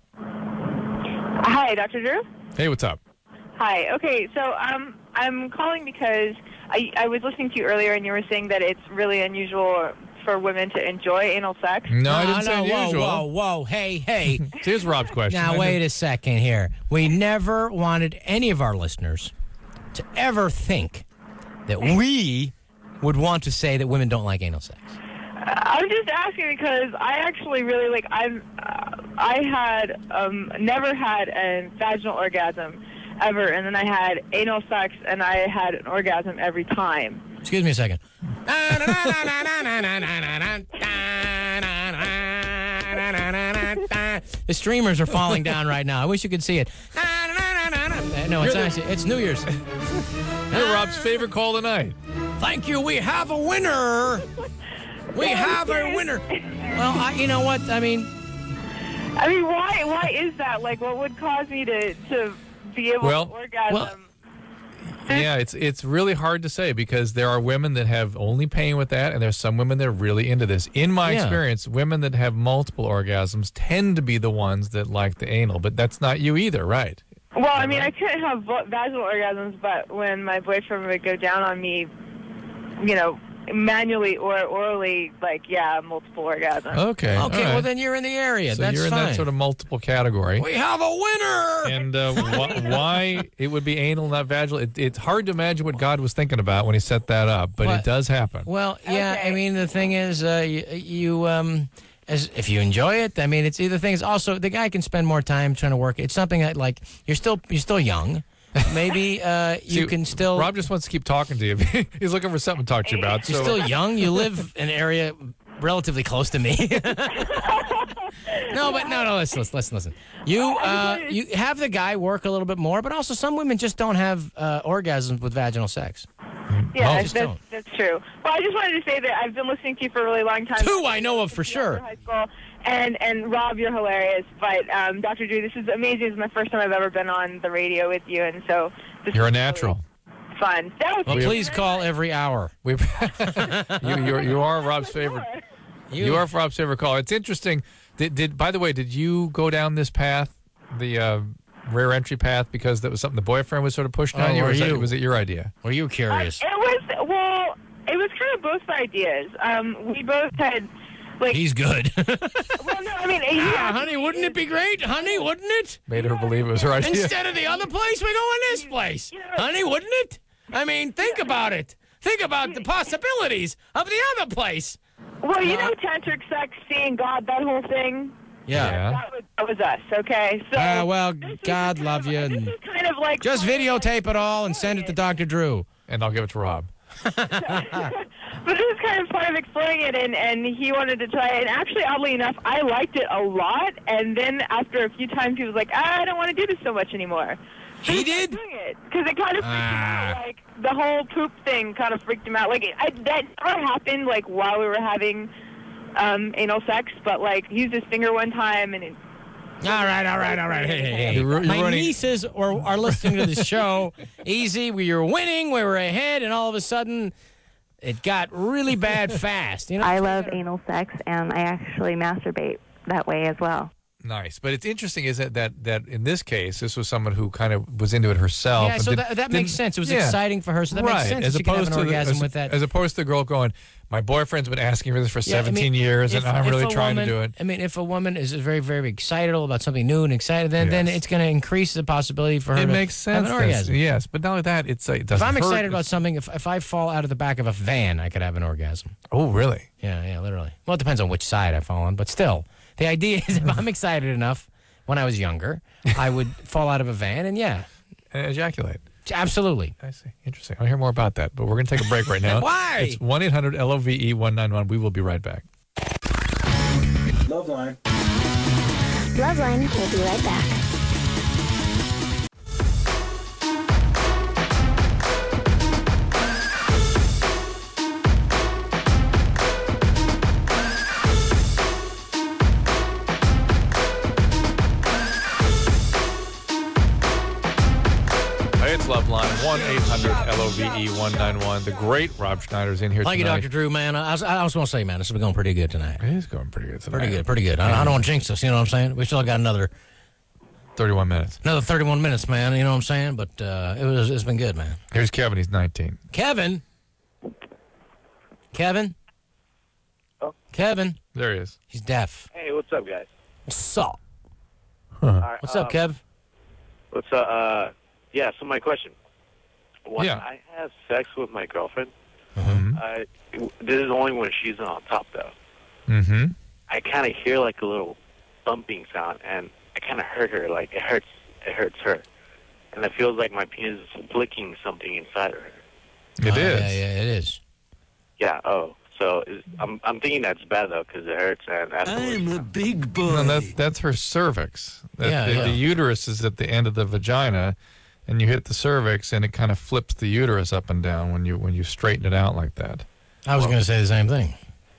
Hi, Doctor Drew. Hey, what's up? Hi. Okay, so um, I'm calling because I, I was listening to you earlier, and you were saying that it's really unusual for women to enjoy anal sex. No, I didn't no, say whoa, unusual. Whoa, whoa, hey, hey. So here's Rob's question. Now, wait a second here. We never wanted any of our listeners to ever think that we would want to say that women don't like anal sex. I'm just asking because I actually really like. I'm. Uh, I had um, never had a vaginal orgasm ever, and then I had anal sex, and I had an orgasm every time. Excuse me a second. The streamers are falling down right now. I wish you could see it. No, it's actually it's New Year's. You're Rob's favorite call tonight. Thank you. We have a winner. We have a winner. Well, I, you know what? I mean, I mean, why? Why is that? Like, what would cause me to to be able Well- to orgasm? well- Yeah, it's it's really hard to say because there are women that have only pain with that, and there's some women that are really into this. In my Yeah. experience, women that have multiple orgasms tend to be the ones that like the anal, but that's not you either, right? Well, I mean, I couldn't have vo- vaginal orgasms, but when my boyfriend would go down on me, you know, manually or orally, like, yeah, multiple orgasms. Okay. okay. all Well, right. then you're in the area. So That's you're in fine. that sort of multiple category. We have a winner. And uh, wh- why it would be anal, not vaginal? It, it's hard to imagine what God was thinking about when He set that up, but What? it does happen. Well, yeah. I mean, the thing is, uh, you, you um, as if you enjoy it, I mean, it's either things. Also, the guy can spend more time trying to work. It's something that, like, you're still you're still young. Maybe uh, you See, can still. Rob just wants to keep talking to you. He's looking for something to talk to you about. You're so. still young. You live in an area relatively close to me. No, but no, no. Listen, listen, listen. listen. You uh, you have the guy work a little bit more, but also some women just don't have uh, orgasms with vaginal sex. Yeah, Oh. that's, that's, that's true. Well, I just wanted to say that I've been listening to you for a really long time. Two I know of for sure. High school, and and Rob, you're hilarious. But um, Doctor Drew, this is amazing. It's my first time I've ever been on the radio with you, and so this You're a is natural. really fun. That was Well, please call every hour. We, you, you're, you are Rob's favorite. You- You are Rob's favorite caller. It's interesting. Did, did by the way, did you go down this path, the uh, rare entry path, because that was something the boyfriend was sort of pushing Oh, on you, or were was, that, you- was it your idea? Were you curious? It was well. It was kind of both ideas. Um, we both had Like, He's good. well, no, I mean, he ah, honey, wouldn't it be great? Honey, wouldn't it? Made her believe it was her idea. Instead of the other place, we go in this place. Honey, wouldn't it? I mean, think about it. Think about the possibilities of the other place. Well, you know, tantric sex, seeing God, that whole thing. Yeah. That was, that was us. Okay. So. Ah, well, God love you. This is kind of like just videotape it all and send it to Doctor Drew. And I'll give it to Rob. But this is kind of part of exploring it, and, and he wanted to try it. And actually, oddly enough, I liked it a lot. And then after a few times, he was like, ah, I don't want to do this so much anymore. So he did? Because it kind of freaked ah. him out. Like, the whole poop thing kind of freaked him out. Like, it, I, that never happened, like, while we were having um, anal sex. But, like, he used his finger one time, and it... All right, all right, all right. Hey, hey, hey. You're, you're My running... nieces are, are listening to the show. Easy, we were winning, we were ahead, and all of a sudden, it got really bad fast. You know, I love anal sex, and I actually masturbate that way as well. Nice, but it's interesting, is it that that in this case, this was someone who kind of was into it herself. Yeah, and so did, that, that makes sense. It was yeah. exciting for her, so that right. makes sense. As that she could have opposed an to the, orgasm as, with that. as opposed to the girl going, my boyfriend's been asking for this for Yeah, I seventeen mean, years, if- and I'm if really a trying woman- to do it. I mean, if a woman is very, very excited about something new and excited, then then Yes. it's going to increase the possibility for her It to makes sense. have an that's- orgasm. Yes, but not only that, it's uh, it If doesn't I'm hurt. excited about something, if if I fall out of the back of a van, I could have an orgasm. Oh, really? Yeah, yeah, literally. Well, it depends on which side I fall on, but still, the idea is if I'm excited enough when I was younger, I would fall out of a van, and yeah, ejaculate. Absolutely. I see. Interesting. I'll hear more about that, but we're going to take a break right now. Why? It's one eight hundred L O V E one nine one. We will be right back. Loveline. Loveline will be right back. Hey, it's Loveline, one eight hundred L O V E one nine one. The great Rob Schneider's in here Thank you, tonight. Doctor Drew, man. I was, I was going to say, man, this has been going pretty good tonight. It is going pretty good tonight. Pretty good, pretty good. I, I don't want to jinx us, you know what I'm saying? We still got another thirty-one minutes. Another thirty-one minutes, man, you know what I'm saying? But uh, it was, it's been good, man. Here's Kevin. He's nineteen. Kevin? Kevin? Oh. Kevin? There he is. He's deaf. Hey, what's up, guys? What's up? All right, What's up, um, Kev? What's up? Uh, yeah, so my question. When Yeah. I have sex with my girlfriend, Mm-hmm. I, this is only when she's on top, though. Mm-hmm. I kind of hear like a little thumping sound, and I kind of hurt her. Like it hurts. It hurts her, and it feels like my penis is flicking something inside of her. It Oh, is. Yeah, yeah, it is. Yeah. Oh, so is, I'm I'm thinking that's bad though because it hurts, and afterwards, a big boy. No, that, that's her cervix. That, Yeah, the, yeah. the uterus is at the end of the vagina, and you hit the cervix, and it kind of flips the uterus up and down when you when you straighten it out like that. I was going to say the same thing.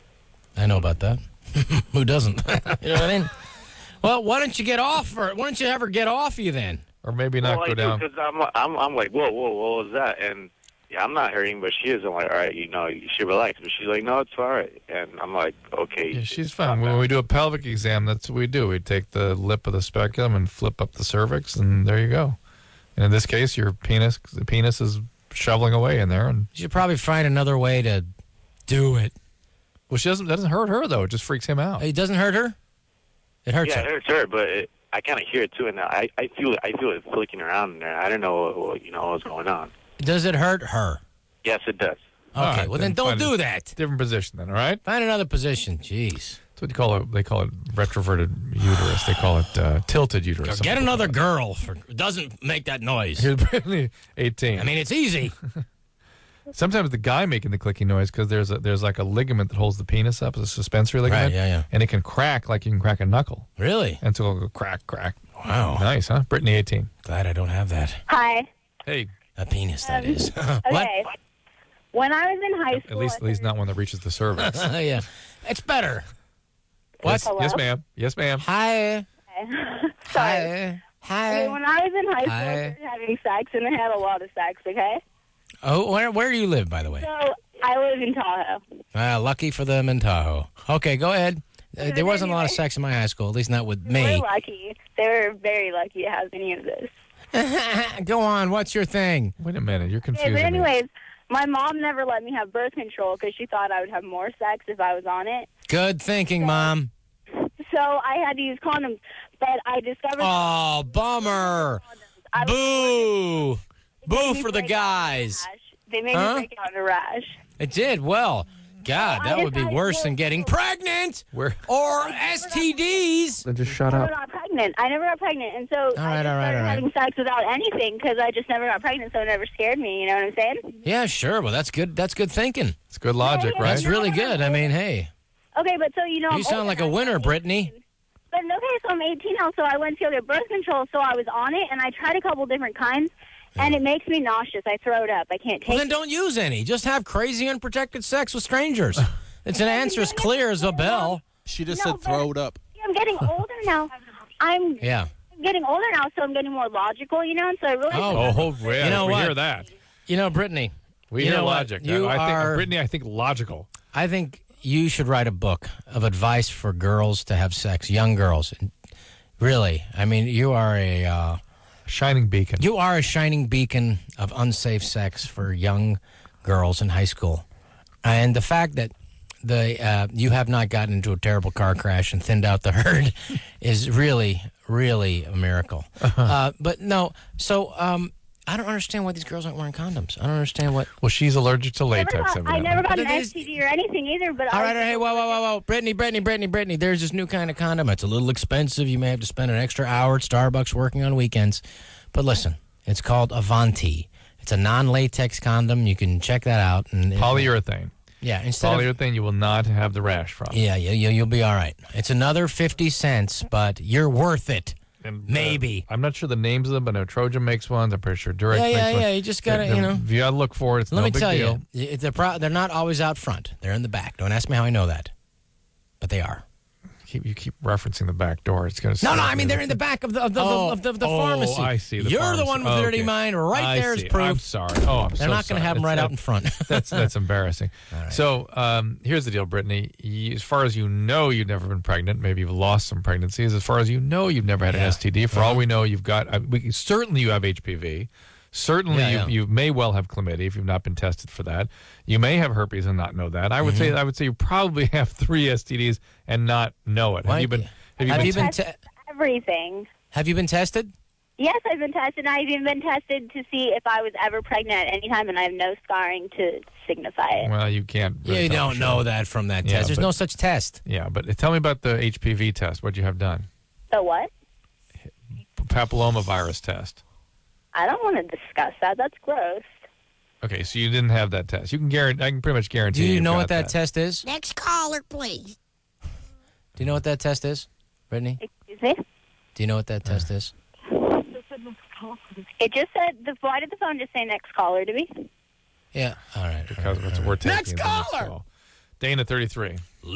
I know about that. Who doesn't? You know what I mean? Well, why don't you get off her? Why don't you have her get off you then? Or maybe not well, go I do, down. because I'm I'm I'm like whoa whoa what was that? And yeah, I'm not hurting, but she is. I'm like all right, you know, you should relax. But she's like no, it's all right. And I'm like okay. Yeah, she's fine. When we do a pelvic exam, that's what we do. We take the lip of the speculum and flip up the cervix, and there you go. And in this case, your penis, the penis is shoveling away in there. And You should probably find another way to do it. well, she doesn't. That doesn't hurt her though. It just freaks him out. It doesn't hurt her? It hurts yeah, her. it hurts her, but it, I kind of hear it too, and I I feel it. I feel it flicking around in there. I don't know what, what you know what's going on. Does it hurt her? Yes, it does. Okay, All right, well then don't find do a that. Different position then. All right. Find another position. Jeez. That's what you call it. They call it retroverted uterus. They call it uh, tilted uterus. Some Get people another call girl. For, doesn't make that noise. it. Here's Brittany, eighteen. I mean, it's easy. Sometimes the guy making the clicking noise because there's a, there's like a ligament that holds the penis up, a suspensory ligament. Right, yeah, yeah. And it can crack like you can crack a knuckle. Really? And so it'll go crack, crack. Wow. Nice, huh? Brittany, eighteen. Glad I don't have that. Hi. Hey. A penis, that Um, is. What? Okay. When I was in high At school, least, at least not one that reaches the cervix. Yeah. It's better. What? Yes, Hello? yes, ma'am. Yes, ma'am. Hi. Sorry. Hi. Okay, when I was in high school, Hi. I started having sex, and I had a lot of sex, okay? Oh, where, where do you live, by the way? So I live in Tahoe. Ah, lucky for them in Tahoe. Okay, go ahead. Uh, there wasn't a lot of sex in my high school, at least not with We're me. lucky. They were very lucky to have any of this. Go on. What's your thing? Wait a minute. You're Okay, confusing but me. anyways, my mom never let me have birth control because she thought I would have more sex if I was on it. Good thinking, Mom. So I had to use condoms, but I discovered. Oh, bummer. Boo. Boo for the guys. They made Huh? me break out in a rash. It did. Well, God, that would be worse than getting pregnant Where? or S T Ds. Then just shut I up. never got pregnant. I never got pregnant, and so All I right, just all right, started all right. having sex without anything because I just never got pregnant, so it never scared me. You know what I'm saying? Yeah, sure. Well, that's good. That's good thinking. It's good logic, yeah, right? That's really good. I mean, hey, Okay, but so you know. you I'm sound older like a now. winner, Brittany. But okay, so I'm eighteen now, so I went to go get birth control, so I was on it, and I tried a couple different kinds, and it makes me nauseous. I throw it up. I can't take Well, then it. don't use any. Just have crazy, unprotected sex with strangers. It's an answer as clear as a bell. She just No, said throw it up. I'm getting older now. I'm Yeah. getting older now, so I'm getting more logical, you know, and so I really. Oh, oh yeah, You know we what? hear that. You know, Brittany. We you hear know what? logic. You I think, are, Brittany, I think logical. I think you should write a book of advice for girls to have sex, young girls. Really, I mean, you are a uh, shining beacon. You are a shining beacon of unsafe sex for young girls in high school, and the fact that the uh, you have not gotten into a terrible car crash and thinned out the herd is really, really a miracle. Uh, but no, so um, I don't understand why these girls aren't wearing condoms. I don't understand what. Well, she's allergic to latex. I evidently. never got But an it is- S T D or anything either, but All I right, all right, hey, whoa, whoa, whoa, whoa, Brittany, Brittany, Brittany, Brittany. There's this new kind of condom. It's a little expensive. You may have to spend an extra hour at Starbucks working on weekends. But listen, it's called Avanti. It's a non-latex condom. You can check that out. And it- Polyurethane. Yeah, instead of Polyurethane, you will not have the rash from. yeah, yeah, yeah, you'll be all right. It's another fifty cents, but you're worth it. And, uh, Maybe. I'm not sure the names of them, but I know Trojan makes ones. I'm pretty sure Durex Yeah, makes yeah, one. yeah, you just gotta, They're- you know. If you gotta look for it, it's Let no me big tell deal. you, they're, pro- they're not always out front. They're in the back. Don't ask me how I know that, but they are. Keep, you keep referencing the back door. It's gonna. No, no, I mean they're in the back of the of the, Oh, of the, of the oh, pharmacy. I see. The You're pharmacy. the one with Oh, the dirty okay. mind. Right I there is see. proof. I'm sorry. Oh, I'm They're so not going to sorry. have them right That's- out in front. That's that's embarrassing. right. So um, here's the deal, Brittany. You, as far as you know, you've never been pregnant. Maybe you've lost some pregnancies. As far as you know, you've never had an Yeah. S T D. For all we know, you've got. Uh, we, certainly, you have H P V. Certainly, Yeah, you, yeah. you may well have chlamydia if you've not been tested for that. You may have herpes and not know that. I would say I would say you probably have three S T Ds and not know it. Have Why- you been? Have you have been? you been Test te- everything. have you been tested? Yes, I've been tested. And I've even been tested to see if I was ever pregnant at any time, and I have no scarring to signify it. well, you can't. really You tell don't for know sure. that from that Yeah, test. There's but- no such test. Yeah, but tell me about the H P V test. What'd you have done? So what? Papillomavirus test. I don't want to discuss that. That's gross. Okay, so you didn't have that test. You can guarantee. I can pretty much guarantee. Do you you've know got what that, test is? Next caller, please. Do you know what that test is, Brittany? Excuse me? Do you know what that test is? It just said, the, why did the phone just say next caller to me? Yeah. All right. Because that's what we're taking. Next as the caller! call. Dana, thirty-three.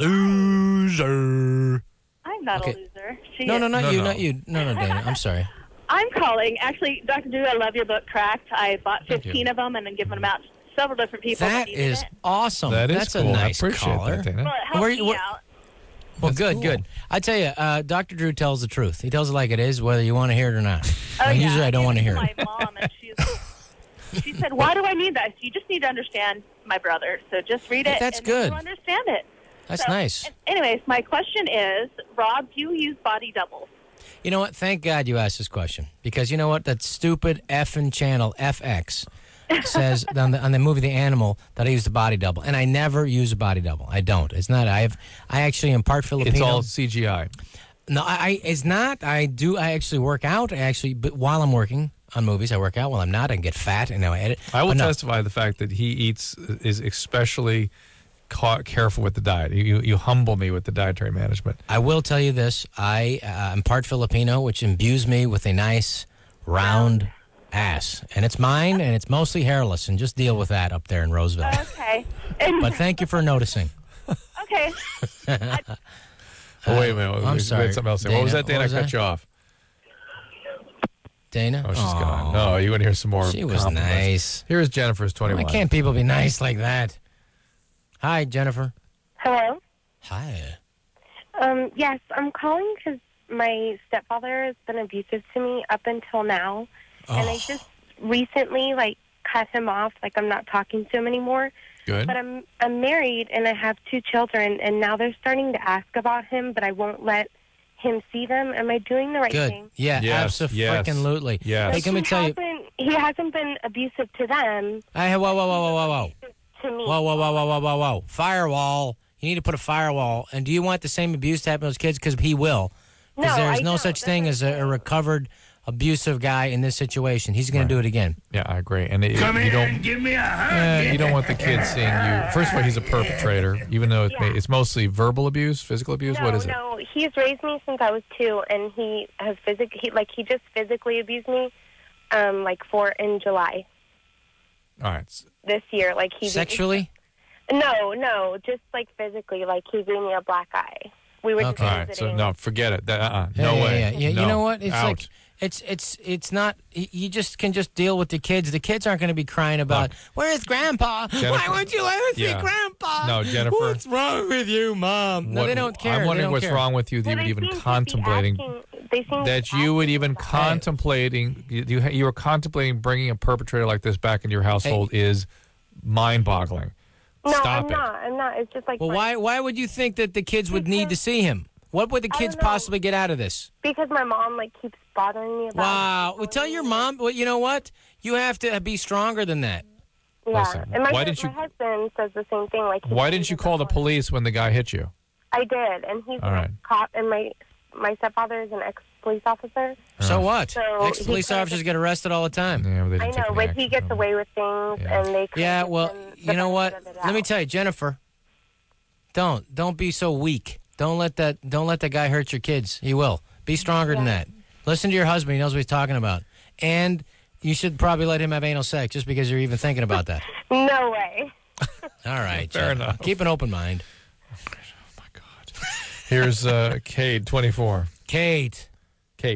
Loser. I'm not Okay. a loser. She No, is. no, not No, you, no. not you. No, no, Dana. I'm sorry. I'm calling. Actually, Doctor Drew, I love your book, Cracked. I bought Thank fifteen you. of them and then given them out to several different people. That needed is it. awesome. That is That's cool. a nice I appreciate caller. that, Dana. Well, it helped Where me you- where- out. Well, That's good, cool. good. I tell you, uh, Doctor Drew tells the truth. He tells it like it is, whether you want to hear it or not. Oh, and yeah. usually I don't gave want to it hear my it. mom, and she's, she said, why do I need that? You just need to understand my brother. So just read it. That's and good. You'll understand it. That's So, nice. Anyways, my question is, Rob, do you use body doubles? You know what? Thank God you asked this question. Because you know what? That stupid effing channel, F X, says on the, on the movie The Animal that I use the body double. And I never use a body double. I don't. It's not. I have. I actually am part Filipino. It's all C G I. No, I, I it's not. I do. I actually work out. I actually, but while I'm working on movies, I work out. While I'm not, I can get fat and I edit. I will But no. testify to the fact that he eats is especially ca- careful with the diet. You you humble me with the dietary management. I will tell you this. I uh, am part Filipino, which imbues me with a nice round ass, and it's mine, and it's mostly hairless. And just deal with that up there in Roseville. Okay. But thank you for noticing. Okay. Oh, wait a minute. I'm We sorry. had something else. What was Dana, that, Dana? what was I cut that? you off. Dana? Oh, she's Aw. gone. No, you want to hear some more? She was compliments. nice. Here's Jennifer's twenty-one. Why can't people be nice like that? Hi, Jennifer. Hello. Hi. Um, yes, I'm calling because my stepfather has been abusive to me up until now, and I Oh. just recently like cut him off. Like I'm not talking to him anymore. Good. But I'm I'm married and I have two children, and now they're starting to ask about him, but I won't let him see them. Am I doing the right Good. thing? Yeah, Yes, yes, absolutely. yes. Hey, let me he tell you. hasn't, he hasn't been abusive to them. Hey, whoa, whoa, whoa, whoa, whoa, whoa. To me. Whoa, whoa, whoa, whoa, whoa, whoa, whoa. Firewall. You need to put a firewall. And do you want the same abuse to happen to those kids? Because he will. Because No, there's I no don't. such thing as a, a recovered abusive guy in this situation. He's going to do it again. Yeah, I agree. And it, Come you here don't, and give me a hug. eh, you don't want the kids seeing you. First of all, he's a perpetrator, even though it may, it's mostly verbal abuse, physical abuse. No, what is it? no, he's raised me since I was two, and he has physic. He like he just physically abused me, um, like for in July All right. this year. Like he Sexually? No, no, just like physically. Like he gave me a black eye. We were All just right. So visiting. no, forget it. That, uh-uh. No Yeah, way. yeah, yeah. No. You know what? It's Out. like it's it's it's not. y- You just can just deal with the kids. The kids aren't going to be crying about where's Grandpa? Why Jennifer- won't you let us see Yeah. Grandpa? No, Jennifer. What's wrong with you, Mom? No, What- they don't care. I'm They wondering don't what's care. wrong with you that you would even contemplating They seem that you would even contemplating you, you you were contemplating bringing a perpetrator like this back into your household is mind-boggling. No, Stop I'm it. not. I'm not. It's just like Well, why why would you think that the kids would need to see him? What would the kids possibly get out of this? because my mom like keeps bothering me about. Wow. Well, tell your mom. Well, you know what? You have to be stronger than that. it. Yeah, Listen, and my, why my didn't you- husband says the same thing. Like he Why didn't you call the police when the guy hit you? I did, and he's All an right. ex-cop, and my my stepfather is an ex-police officer. So what? So Ex-police he- officers get arrested all the time. Yeah, they I know, but he gets away with things, and they. Yeah, well, you know what? Let me tell you, Jennifer. Don't don't be so weak. Don't let that don't let that guy hurt your kids. He will. Be stronger than that. Listen to your husband. He knows what he's talking about. And you should probably let him have anal sex just because you're even thinking about that. No way. All right. Fair Jen. enough. Keep an open mind. Here's uh, Cade, twenty-four. Kate. Kate.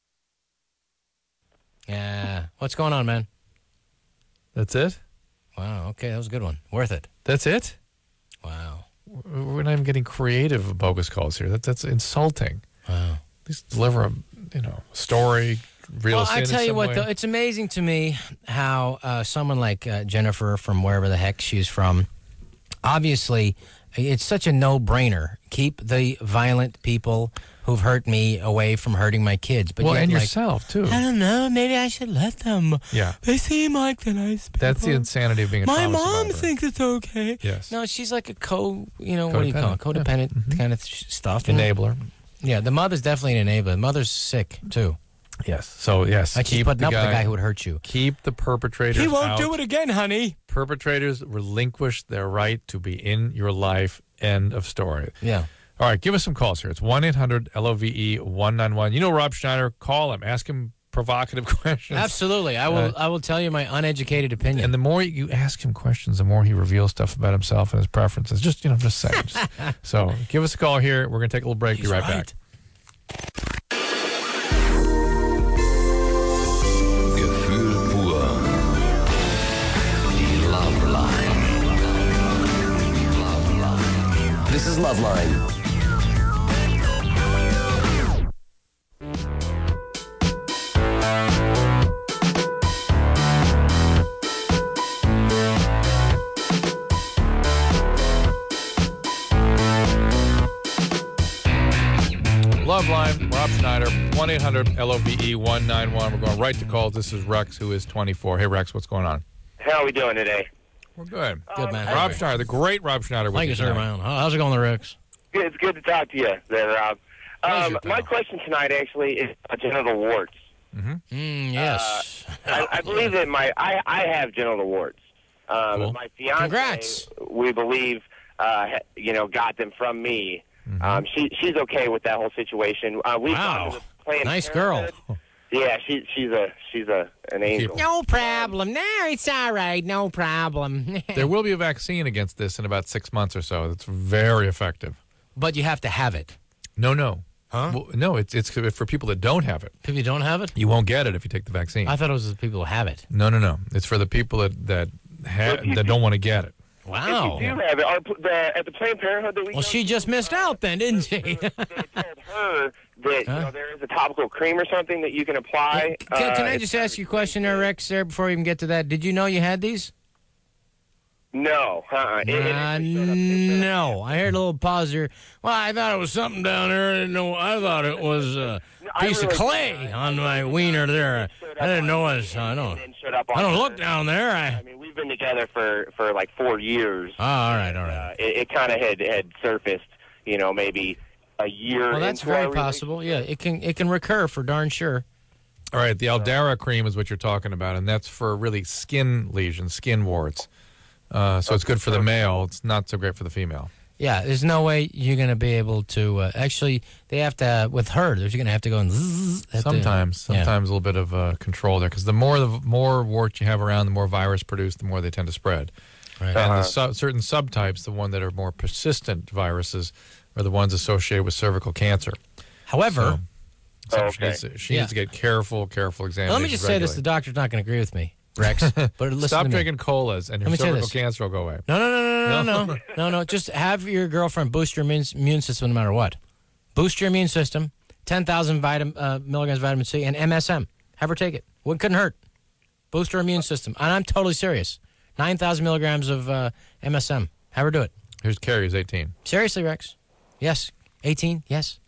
Yeah. What's going on, man? That's it? Wow. Okay, that was a good one. Worth it. That's it? Wow. We're not even getting creative with bogus calls here. That, that's insulting. Wow. Please deliver a you know story, real Well, estate I in tell you some what, way. though, it's amazing to me how uh, someone like uh, Jennifer from wherever the heck she's from, obviously, it's such a no-brainer. Keep the violent people who've hurt me away from hurting my kids. But well, yet, and like, yourself, too. I don't know. Maybe I should let them. Yeah. They seem like the nice people. That's the insanity of being a My trauma mom survivor. thinks it's okay. Yes. No, she's like a co, you know, what do you call it? Codependent. Yeah. Codependent kind of sh- stuff. Enabler. Yeah, the mother's definitely an enabler. The mother's sick, too. Yes. So, yes. Like she's keep putting the up with guy, the guy who would hurt you. Keep the perpetrators He won't out. do it again, honey. Perpetrators relinquish their right to be in your life. End of story. Yeah. All right, give us some calls here. It's one eight hundred L O V E one nine one. You know Rob Schneider. Call him. Ask him provocative questions. Absolutely. I will Uh, I will tell you my uneducated opinion. And the more you ask him questions, the more he reveals stuff about himself and his preferences. Just, you know, just saying. Just- so give us a call here. We're going to take a little break. Be right, back. Gefühl pur. Die Love Line. Love Line. This is Loveline. Love Line, Rob Schneider, one eight hundred L O V E one nine one. We're going right to calls. This is Rex, who is twenty-four. Hey, Rex, what's going on? How are we doing today? We're good. Good, man. Rob Schneider, the great Rob Schneider. with Thank you, sir, tonight. man. How's it going, Rex? Good, it's good to talk to you there, Rob. Pleasure, Um, my question tonight actually is about genital warts. Mm, yes. I, I believe that my I, I have genital warts. Um, Cool. My fiance, Congrats. we believe, uh, ha- you know, got them from me. Mm-hmm. Um, she she's okay with that whole situation. Uh, we Wow. Nice girl. Yeah, she she's a she's a an angel. No problem. No, it's all right. No problem. There will be a vaccine against this in about six months or so. It's very effective. But you have to have it. No, no. Huh? Well, no, it's it's for people that don't have it. If you don't have it? You won't get it if you take the vaccine. I thought it was the people who have it. No, no, no. It's for the people that that ha- that don't want to get it. Wow. If you do have it, our, the, at the Planned Parenthood that we Well, she just missed out then, didn't she? her that you know, there is a topical cream or something that you can apply. Can, can Uh, I just ask you a question there, Rex, there, before we even get to that? Did you know you had these? No, uh-uh. It- it- Uh, no. I heard a little pause here. Well, I thought it was something down there. I didn't know. I thought it was a piece of clay on my wiener there. I didn't know it was. I don't. I don't look down there. I. I mean, we've been together for, for like four years. Oh, all right, all right. Uh, it it kind of had, had surfaced, you know, maybe a year Well, that's into our very relationship. possible. Yeah, it can it can recur for darn sure. All right, the Aldara cream is what you're talking about, and that's for really skin lesions, skin warts. Uh, so it's good for the male. It's not so great for the female. Yeah, there's no way you're going to be able to. Uh, actually, they have to with her. They're going to have to go and. Zzz, have to- Sometimes, yeah. sometimes a little bit of uh, control there, because the more the more warts you have around, the more virus produced, the more they tend to spread. Right. And Uh-huh. the su- certain subtypes, the one that are more persistent viruses, are the ones associated with cervical cancer. However, so, so Oh, she, okay. needs to, she Yeah. needs to get careful, careful examinations. let me just say this: the doctor's not going to agree with me, Rex. But listen Stop to me. drinking colas, and Let your me tell you cervical this. cancer will go away. No, no, no, no, no, No? no, no, no, no. Just have your girlfriend boost your immune, immune system no matter what. Boost your immune system. Ten thousand vitamin uh, milligrams of vitamin C and M S M. Have her take it. What couldn't hurt? Boost her immune system. And I'm totally serious. Nine thousand milligrams of uh, M S M. Have her do it. Here's Carrie, who's eighteen. Seriously, Rex. Yes. eighteen. Yes.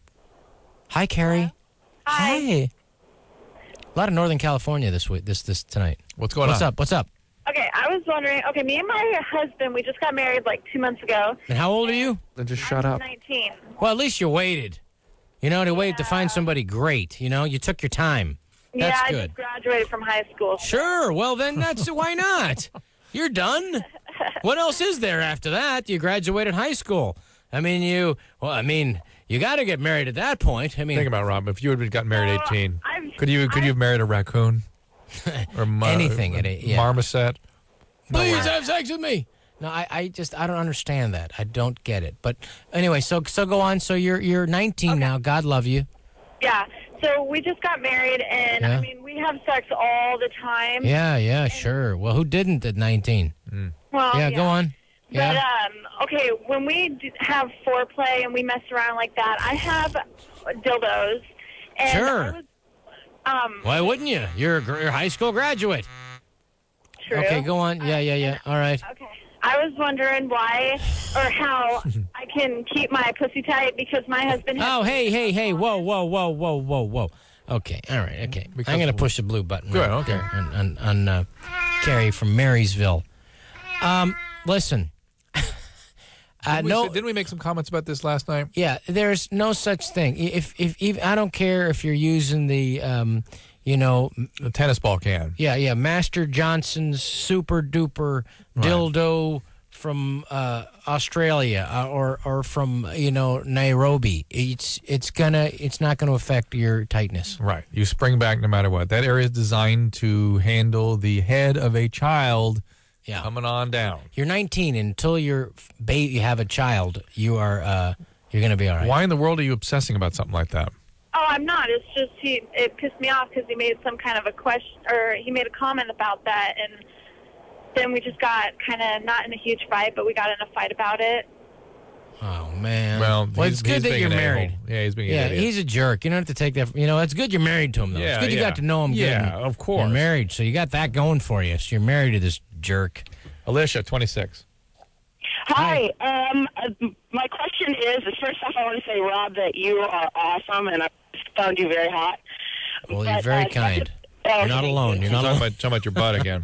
Hi, Carrie. Hi. A lot of Northern California this week. This this tonight. What's going What's on? up? What's up? Okay, I was wondering. Okay, me and my husband, we just got married like two months ago. And how old are you? Then just shut up. nineteen. Well, at least you waited. You know, to wait to find somebody great. You know, you took your time. That's yeah, I good. just graduated from high school. Sure. Well, then that's why not? You're done. What else is there after that? You graduated high school. I mean, you. Well, I mean, you got to get married at that point. I mean, Think about it, Rob. If you had gotten married at eighteen, I've- could you could you have married a raccoon or ma- Anything at eight, yeah. marmoset? please have sex with me. No, I, I just I don't understand that. I don't get it. But anyway, so so go on. So you're you're nineteen now. God love you. Yeah. So we just got married, and Yeah. I mean, we have sex all the time. Yeah, yeah, sure. Well, who didn't at nineteen? Well, yeah, go on. Yeah. But um, okay, when we d- have foreplay and we mess around like that, I have dildos. And Sure. I was, um, Why wouldn't you? You're a, gr- you're a high school graduate. True. Okay, go on. Yeah, yeah, yeah. All right. Okay. I was wondering why or how I can keep my pussy tight because my husband has Oh, hey, hey, hey. Whoa, whoa, whoa, whoa, whoa, whoa. Okay, all right, okay. I'm going to push the blue button Good, right okay. there on, on, on uh, Carrie from Marysville. Um, listen. uh, Didn't, we no, say- didn't we make some comments about this last night? yeah, there's no such thing. If, if, if I don't care if you're using the, um, you know, The tennis ball can. yeah, yeah, Master Johnson's super duper dildo from uh, Australia uh, or or from you know Nairobi. It's it's gonna it's not gonna affect your tightness. Right. You spring back no matter what. That area is designed to handle the head of a child Yeah. coming on down. You're nineteen. Until you're ba- you have a child, you are uh, you're gonna be all right. Why in the world are you obsessing about something like that? Oh, I'm not. It's just he. It pissed me off because he made some kind of a question, or he made a comment about that, and then we just got kind of not in a huge fight, but we got in a fight about it. Oh man. Well, well he's- it's good he's that being you're an married. a-hole. Yeah, he's being Yeah, an idiot. he's a jerk. You don't have to take that. You know, it's good you're married to him though. Yeah, it's good you yeah. got to know him. good Yeah, and of course. You're married, so you got that going for you. So you're married to this jerk. Alicia, twenty-six. Hi. Um, uh, my question is, is, first off, I want to say, Rob, that you are awesome, and I found you very hot. Well, you're But, very uh, kind. Oh, You're not thank alone. you. You're not talking alone. about, talking about your butt again.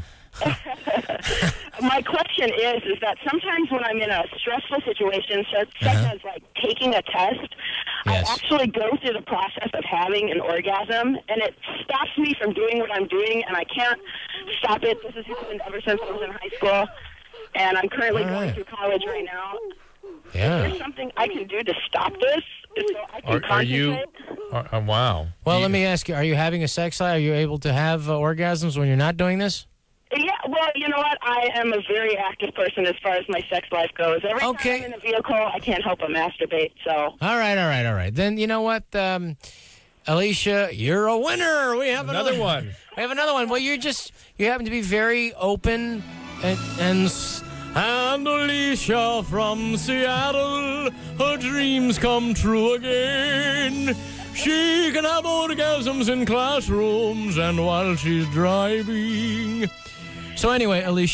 My question is, is that sometimes when I'm in a stressful situation, such, such Uh-huh. as like taking a test, Yes. I actually go through the process of having an orgasm, and it stops me from doing what I'm doing, and I can't stop it. This has happened ever since I was in high school, and I'm currently All going right. through college right now. Is Yeah. there something I can do to stop this so I can Are, are you? concentrate? Are, uh, wow. Well, You- let me ask you: are you having a sex life? Are you able to have uh, orgasms when you're not doing this? Yeah, well, you know what? I am a very active person as far as my sex life goes. Every Okay. time I'm in a vehicle, I can't help but masturbate. So, All right, all right, all right. Then you know what, um, Alicia, you're a winner. We have another, Another one. We have another one. Well, you're just you happen to be very open and and. s- And Alicia from Seattle, her dreams come true again. She can have orgasms in classrooms and while she's driving. So anyway, Alicia,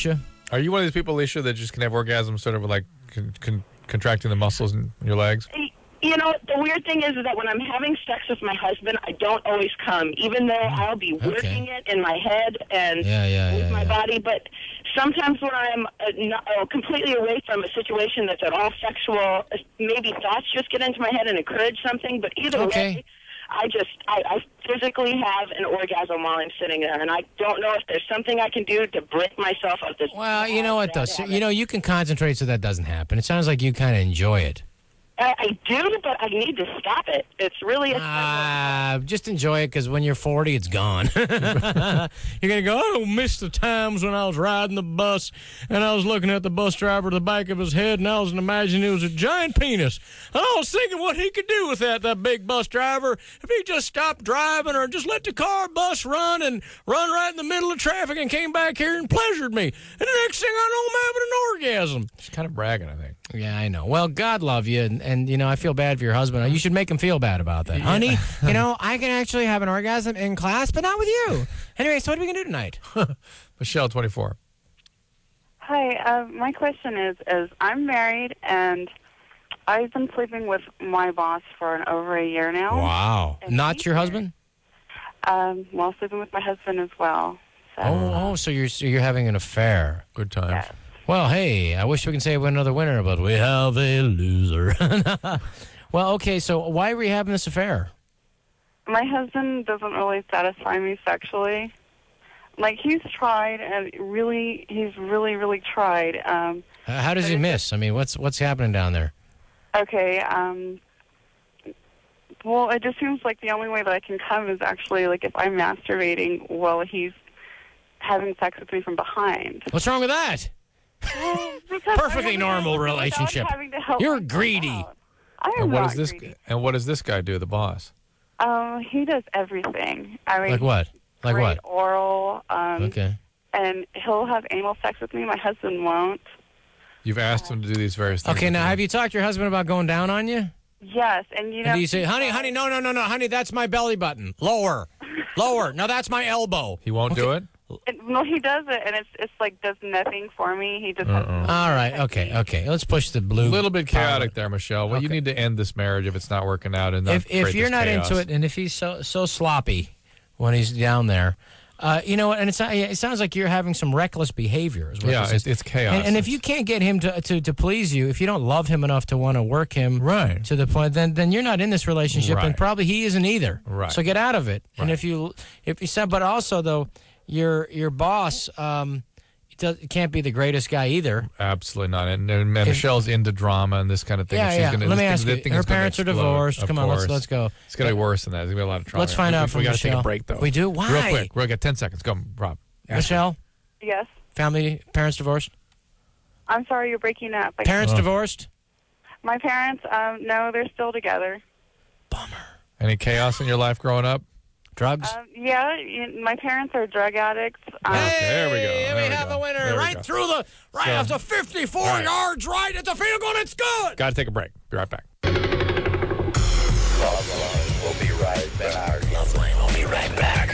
Are you one of these people, Alicia, that just can have orgasms sort of like con- con- contracting the muscles in your legs? You know, the weird thing is that when I'm having sex with my husband, I don't always come, even though I'll be working it in my head and Yeah, yeah, with yeah, my yeah. body. But sometimes when I'm uh, not, uh, completely away from a situation that's at all sexual, uh, maybe thoughts just get into my head and encourage something. But either Okay. way, I just, I, I physically have an orgasm while I'm sitting there. And I don't know if there's something I can do to break myself of this. Well, you know what, though? So, you know, you can concentrate so that doesn't happen. It sounds like you kind of enjoy it. I, I do, but I need to stop it. It's really a Uh, just enjoy it, because when you're forty, it's gone. You're going to go, I don't miss the times when I was riding the bus and I was looking at the bus driver at the back of his head and I was imagining it was a giant penis. And I was thinking what he could do with that, that big bus driver, if he just stopped driving or just let the car bus run and run right in the middle of traffic and came back here and pleasured me. And the next thing I know, I'm having an orgasm. She's kind of bragging, I think. Yeah, I know. Well, God love you, and, and you know, I feel bad for your husband. You should make him feel bad about that. Honey, you know, I can actually have an orgasm in class, but not with you. Anyway, so what are we going to do tonight? Michelle, twenty-four. Hi, uh, my question is, is I'm married, and I've been sleeping with my boss for an, over a year now. Wow. Not your husband? Um, while sleeping with my husband as well. So. Oh, oh, so you're so you're having an affair. Good times. Yes. Well, hey, I wish we could say we're another winner, but we have a loser. Well, okay, so why were you having this affair? My husband doesn't really satisfy me sexually. Like, he's tried, and really, he's really, really tried. Um, Uh, How does he miss? I mean, what's what's happening down there? okay, um, well, it just seems like the only way that I can come is actually, like, if I'm masturbating while he's having sex with me from behind. What's wrong with that? Because Perfectly I normal without relationship. having to help You're myself greedy. out. I am And what not does this greedy. and what does this guy do, the boss? Um, he does everything. I mean, Like what? Like great what? oral. Um, Okay. And he'll have anal sex with me. My husband won't. You've asked him to do these various things. Okay, now have you talked to your husband about going down on you? Yes, and you know. And do you say, honey, honey, no, no, no, no, honey, that's my belly button. Lower. Lower. No, that's my elbow. He won't do it? It, no, he does it, and it's it's like does nothing for me. He just. Uh-uh. All right, okay, okay. Let's push the blue. A little bit chaotic there, Michelle. Well, you need to end this marriage if it's not working out. And not If if create you're this not chaos. into it, and if he's so so sloppy when he's down there, uh, you know what? And it's it sounds like you're having some reckless behavior. Is what Yeah, this is. it's- it's chaos. And, and if you can't get him to, to to please you, if you don't love him enough to want to work him right to the point, then then you're not in this relationship, Right. and probably he isn't either. Right. So get out of it. And if you if you said, but also though, your your boss. Um, Does, can't be the greatest guy either. Absolutely not. And, and Michelle's into drama and this kind of thing. Yeah, and she's yeah. Gonna, Let me this ask thing- you, thing her is gonna parents are explode, divorced. of Come on, let's- course. let's go. It's going to be worse than that. There's going to be a lot of trauma. Let's find we, out we, from We got to take a Michelle. break, though. We do? Why? Real quick. We'll get ten seconds. Go, Rob. Michelle, Yes. family, parents divorced? I'm sorry, you're breaking up. I- Parents divorced? My parents, um, no, they're still together. Any chaos in your life growing up? Drugs? Um, yeah, you, my parents are drug addicts. Um, there we go. Here There we we have go. the winner. There we Right go. through the, right So- after fifty-four All right. yards, right. It's a field goal. It's good. Got to take a break. Be right back. Loveline will be right back. Loveline will be right back.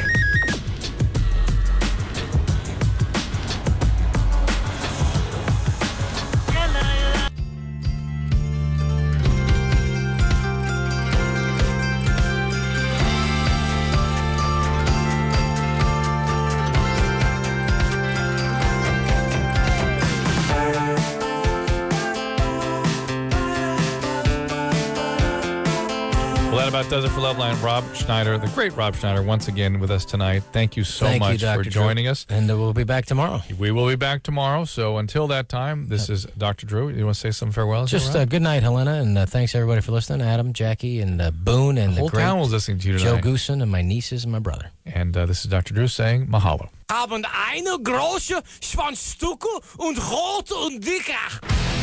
Well, that about does it for Loveline. Rob Schneider, the great Rob Schneider, once again with us tonight. Thank you so Thank you, much Doctor for Drew. joining us. And uh, we'll be back tomorrow. We will be back tomorrow. So until that time, this is Doctor Drew. You want to say some farewells? Just uh, good night, Helena, and uh, thanks everybody for listening. Adam, Jackie, and uh, Boone, and The whole the great town was listening to you Joe tonight. Goosen, and my nieces, and my brother. And uh, this is Doctor Drew saying mahalo. Haben eine große Schwanzstücke und rot und dicker.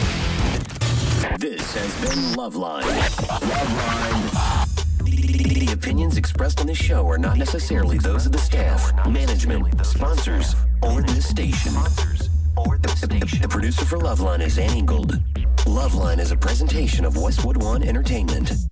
This has been Loveline. Loveline. The opinions expressed on this show are not necessarily those of the staff, management, sponsors, or this station. The, the producer for Loveline is Annie Gold. Loveline is a presentation of Westwood One Entertainment.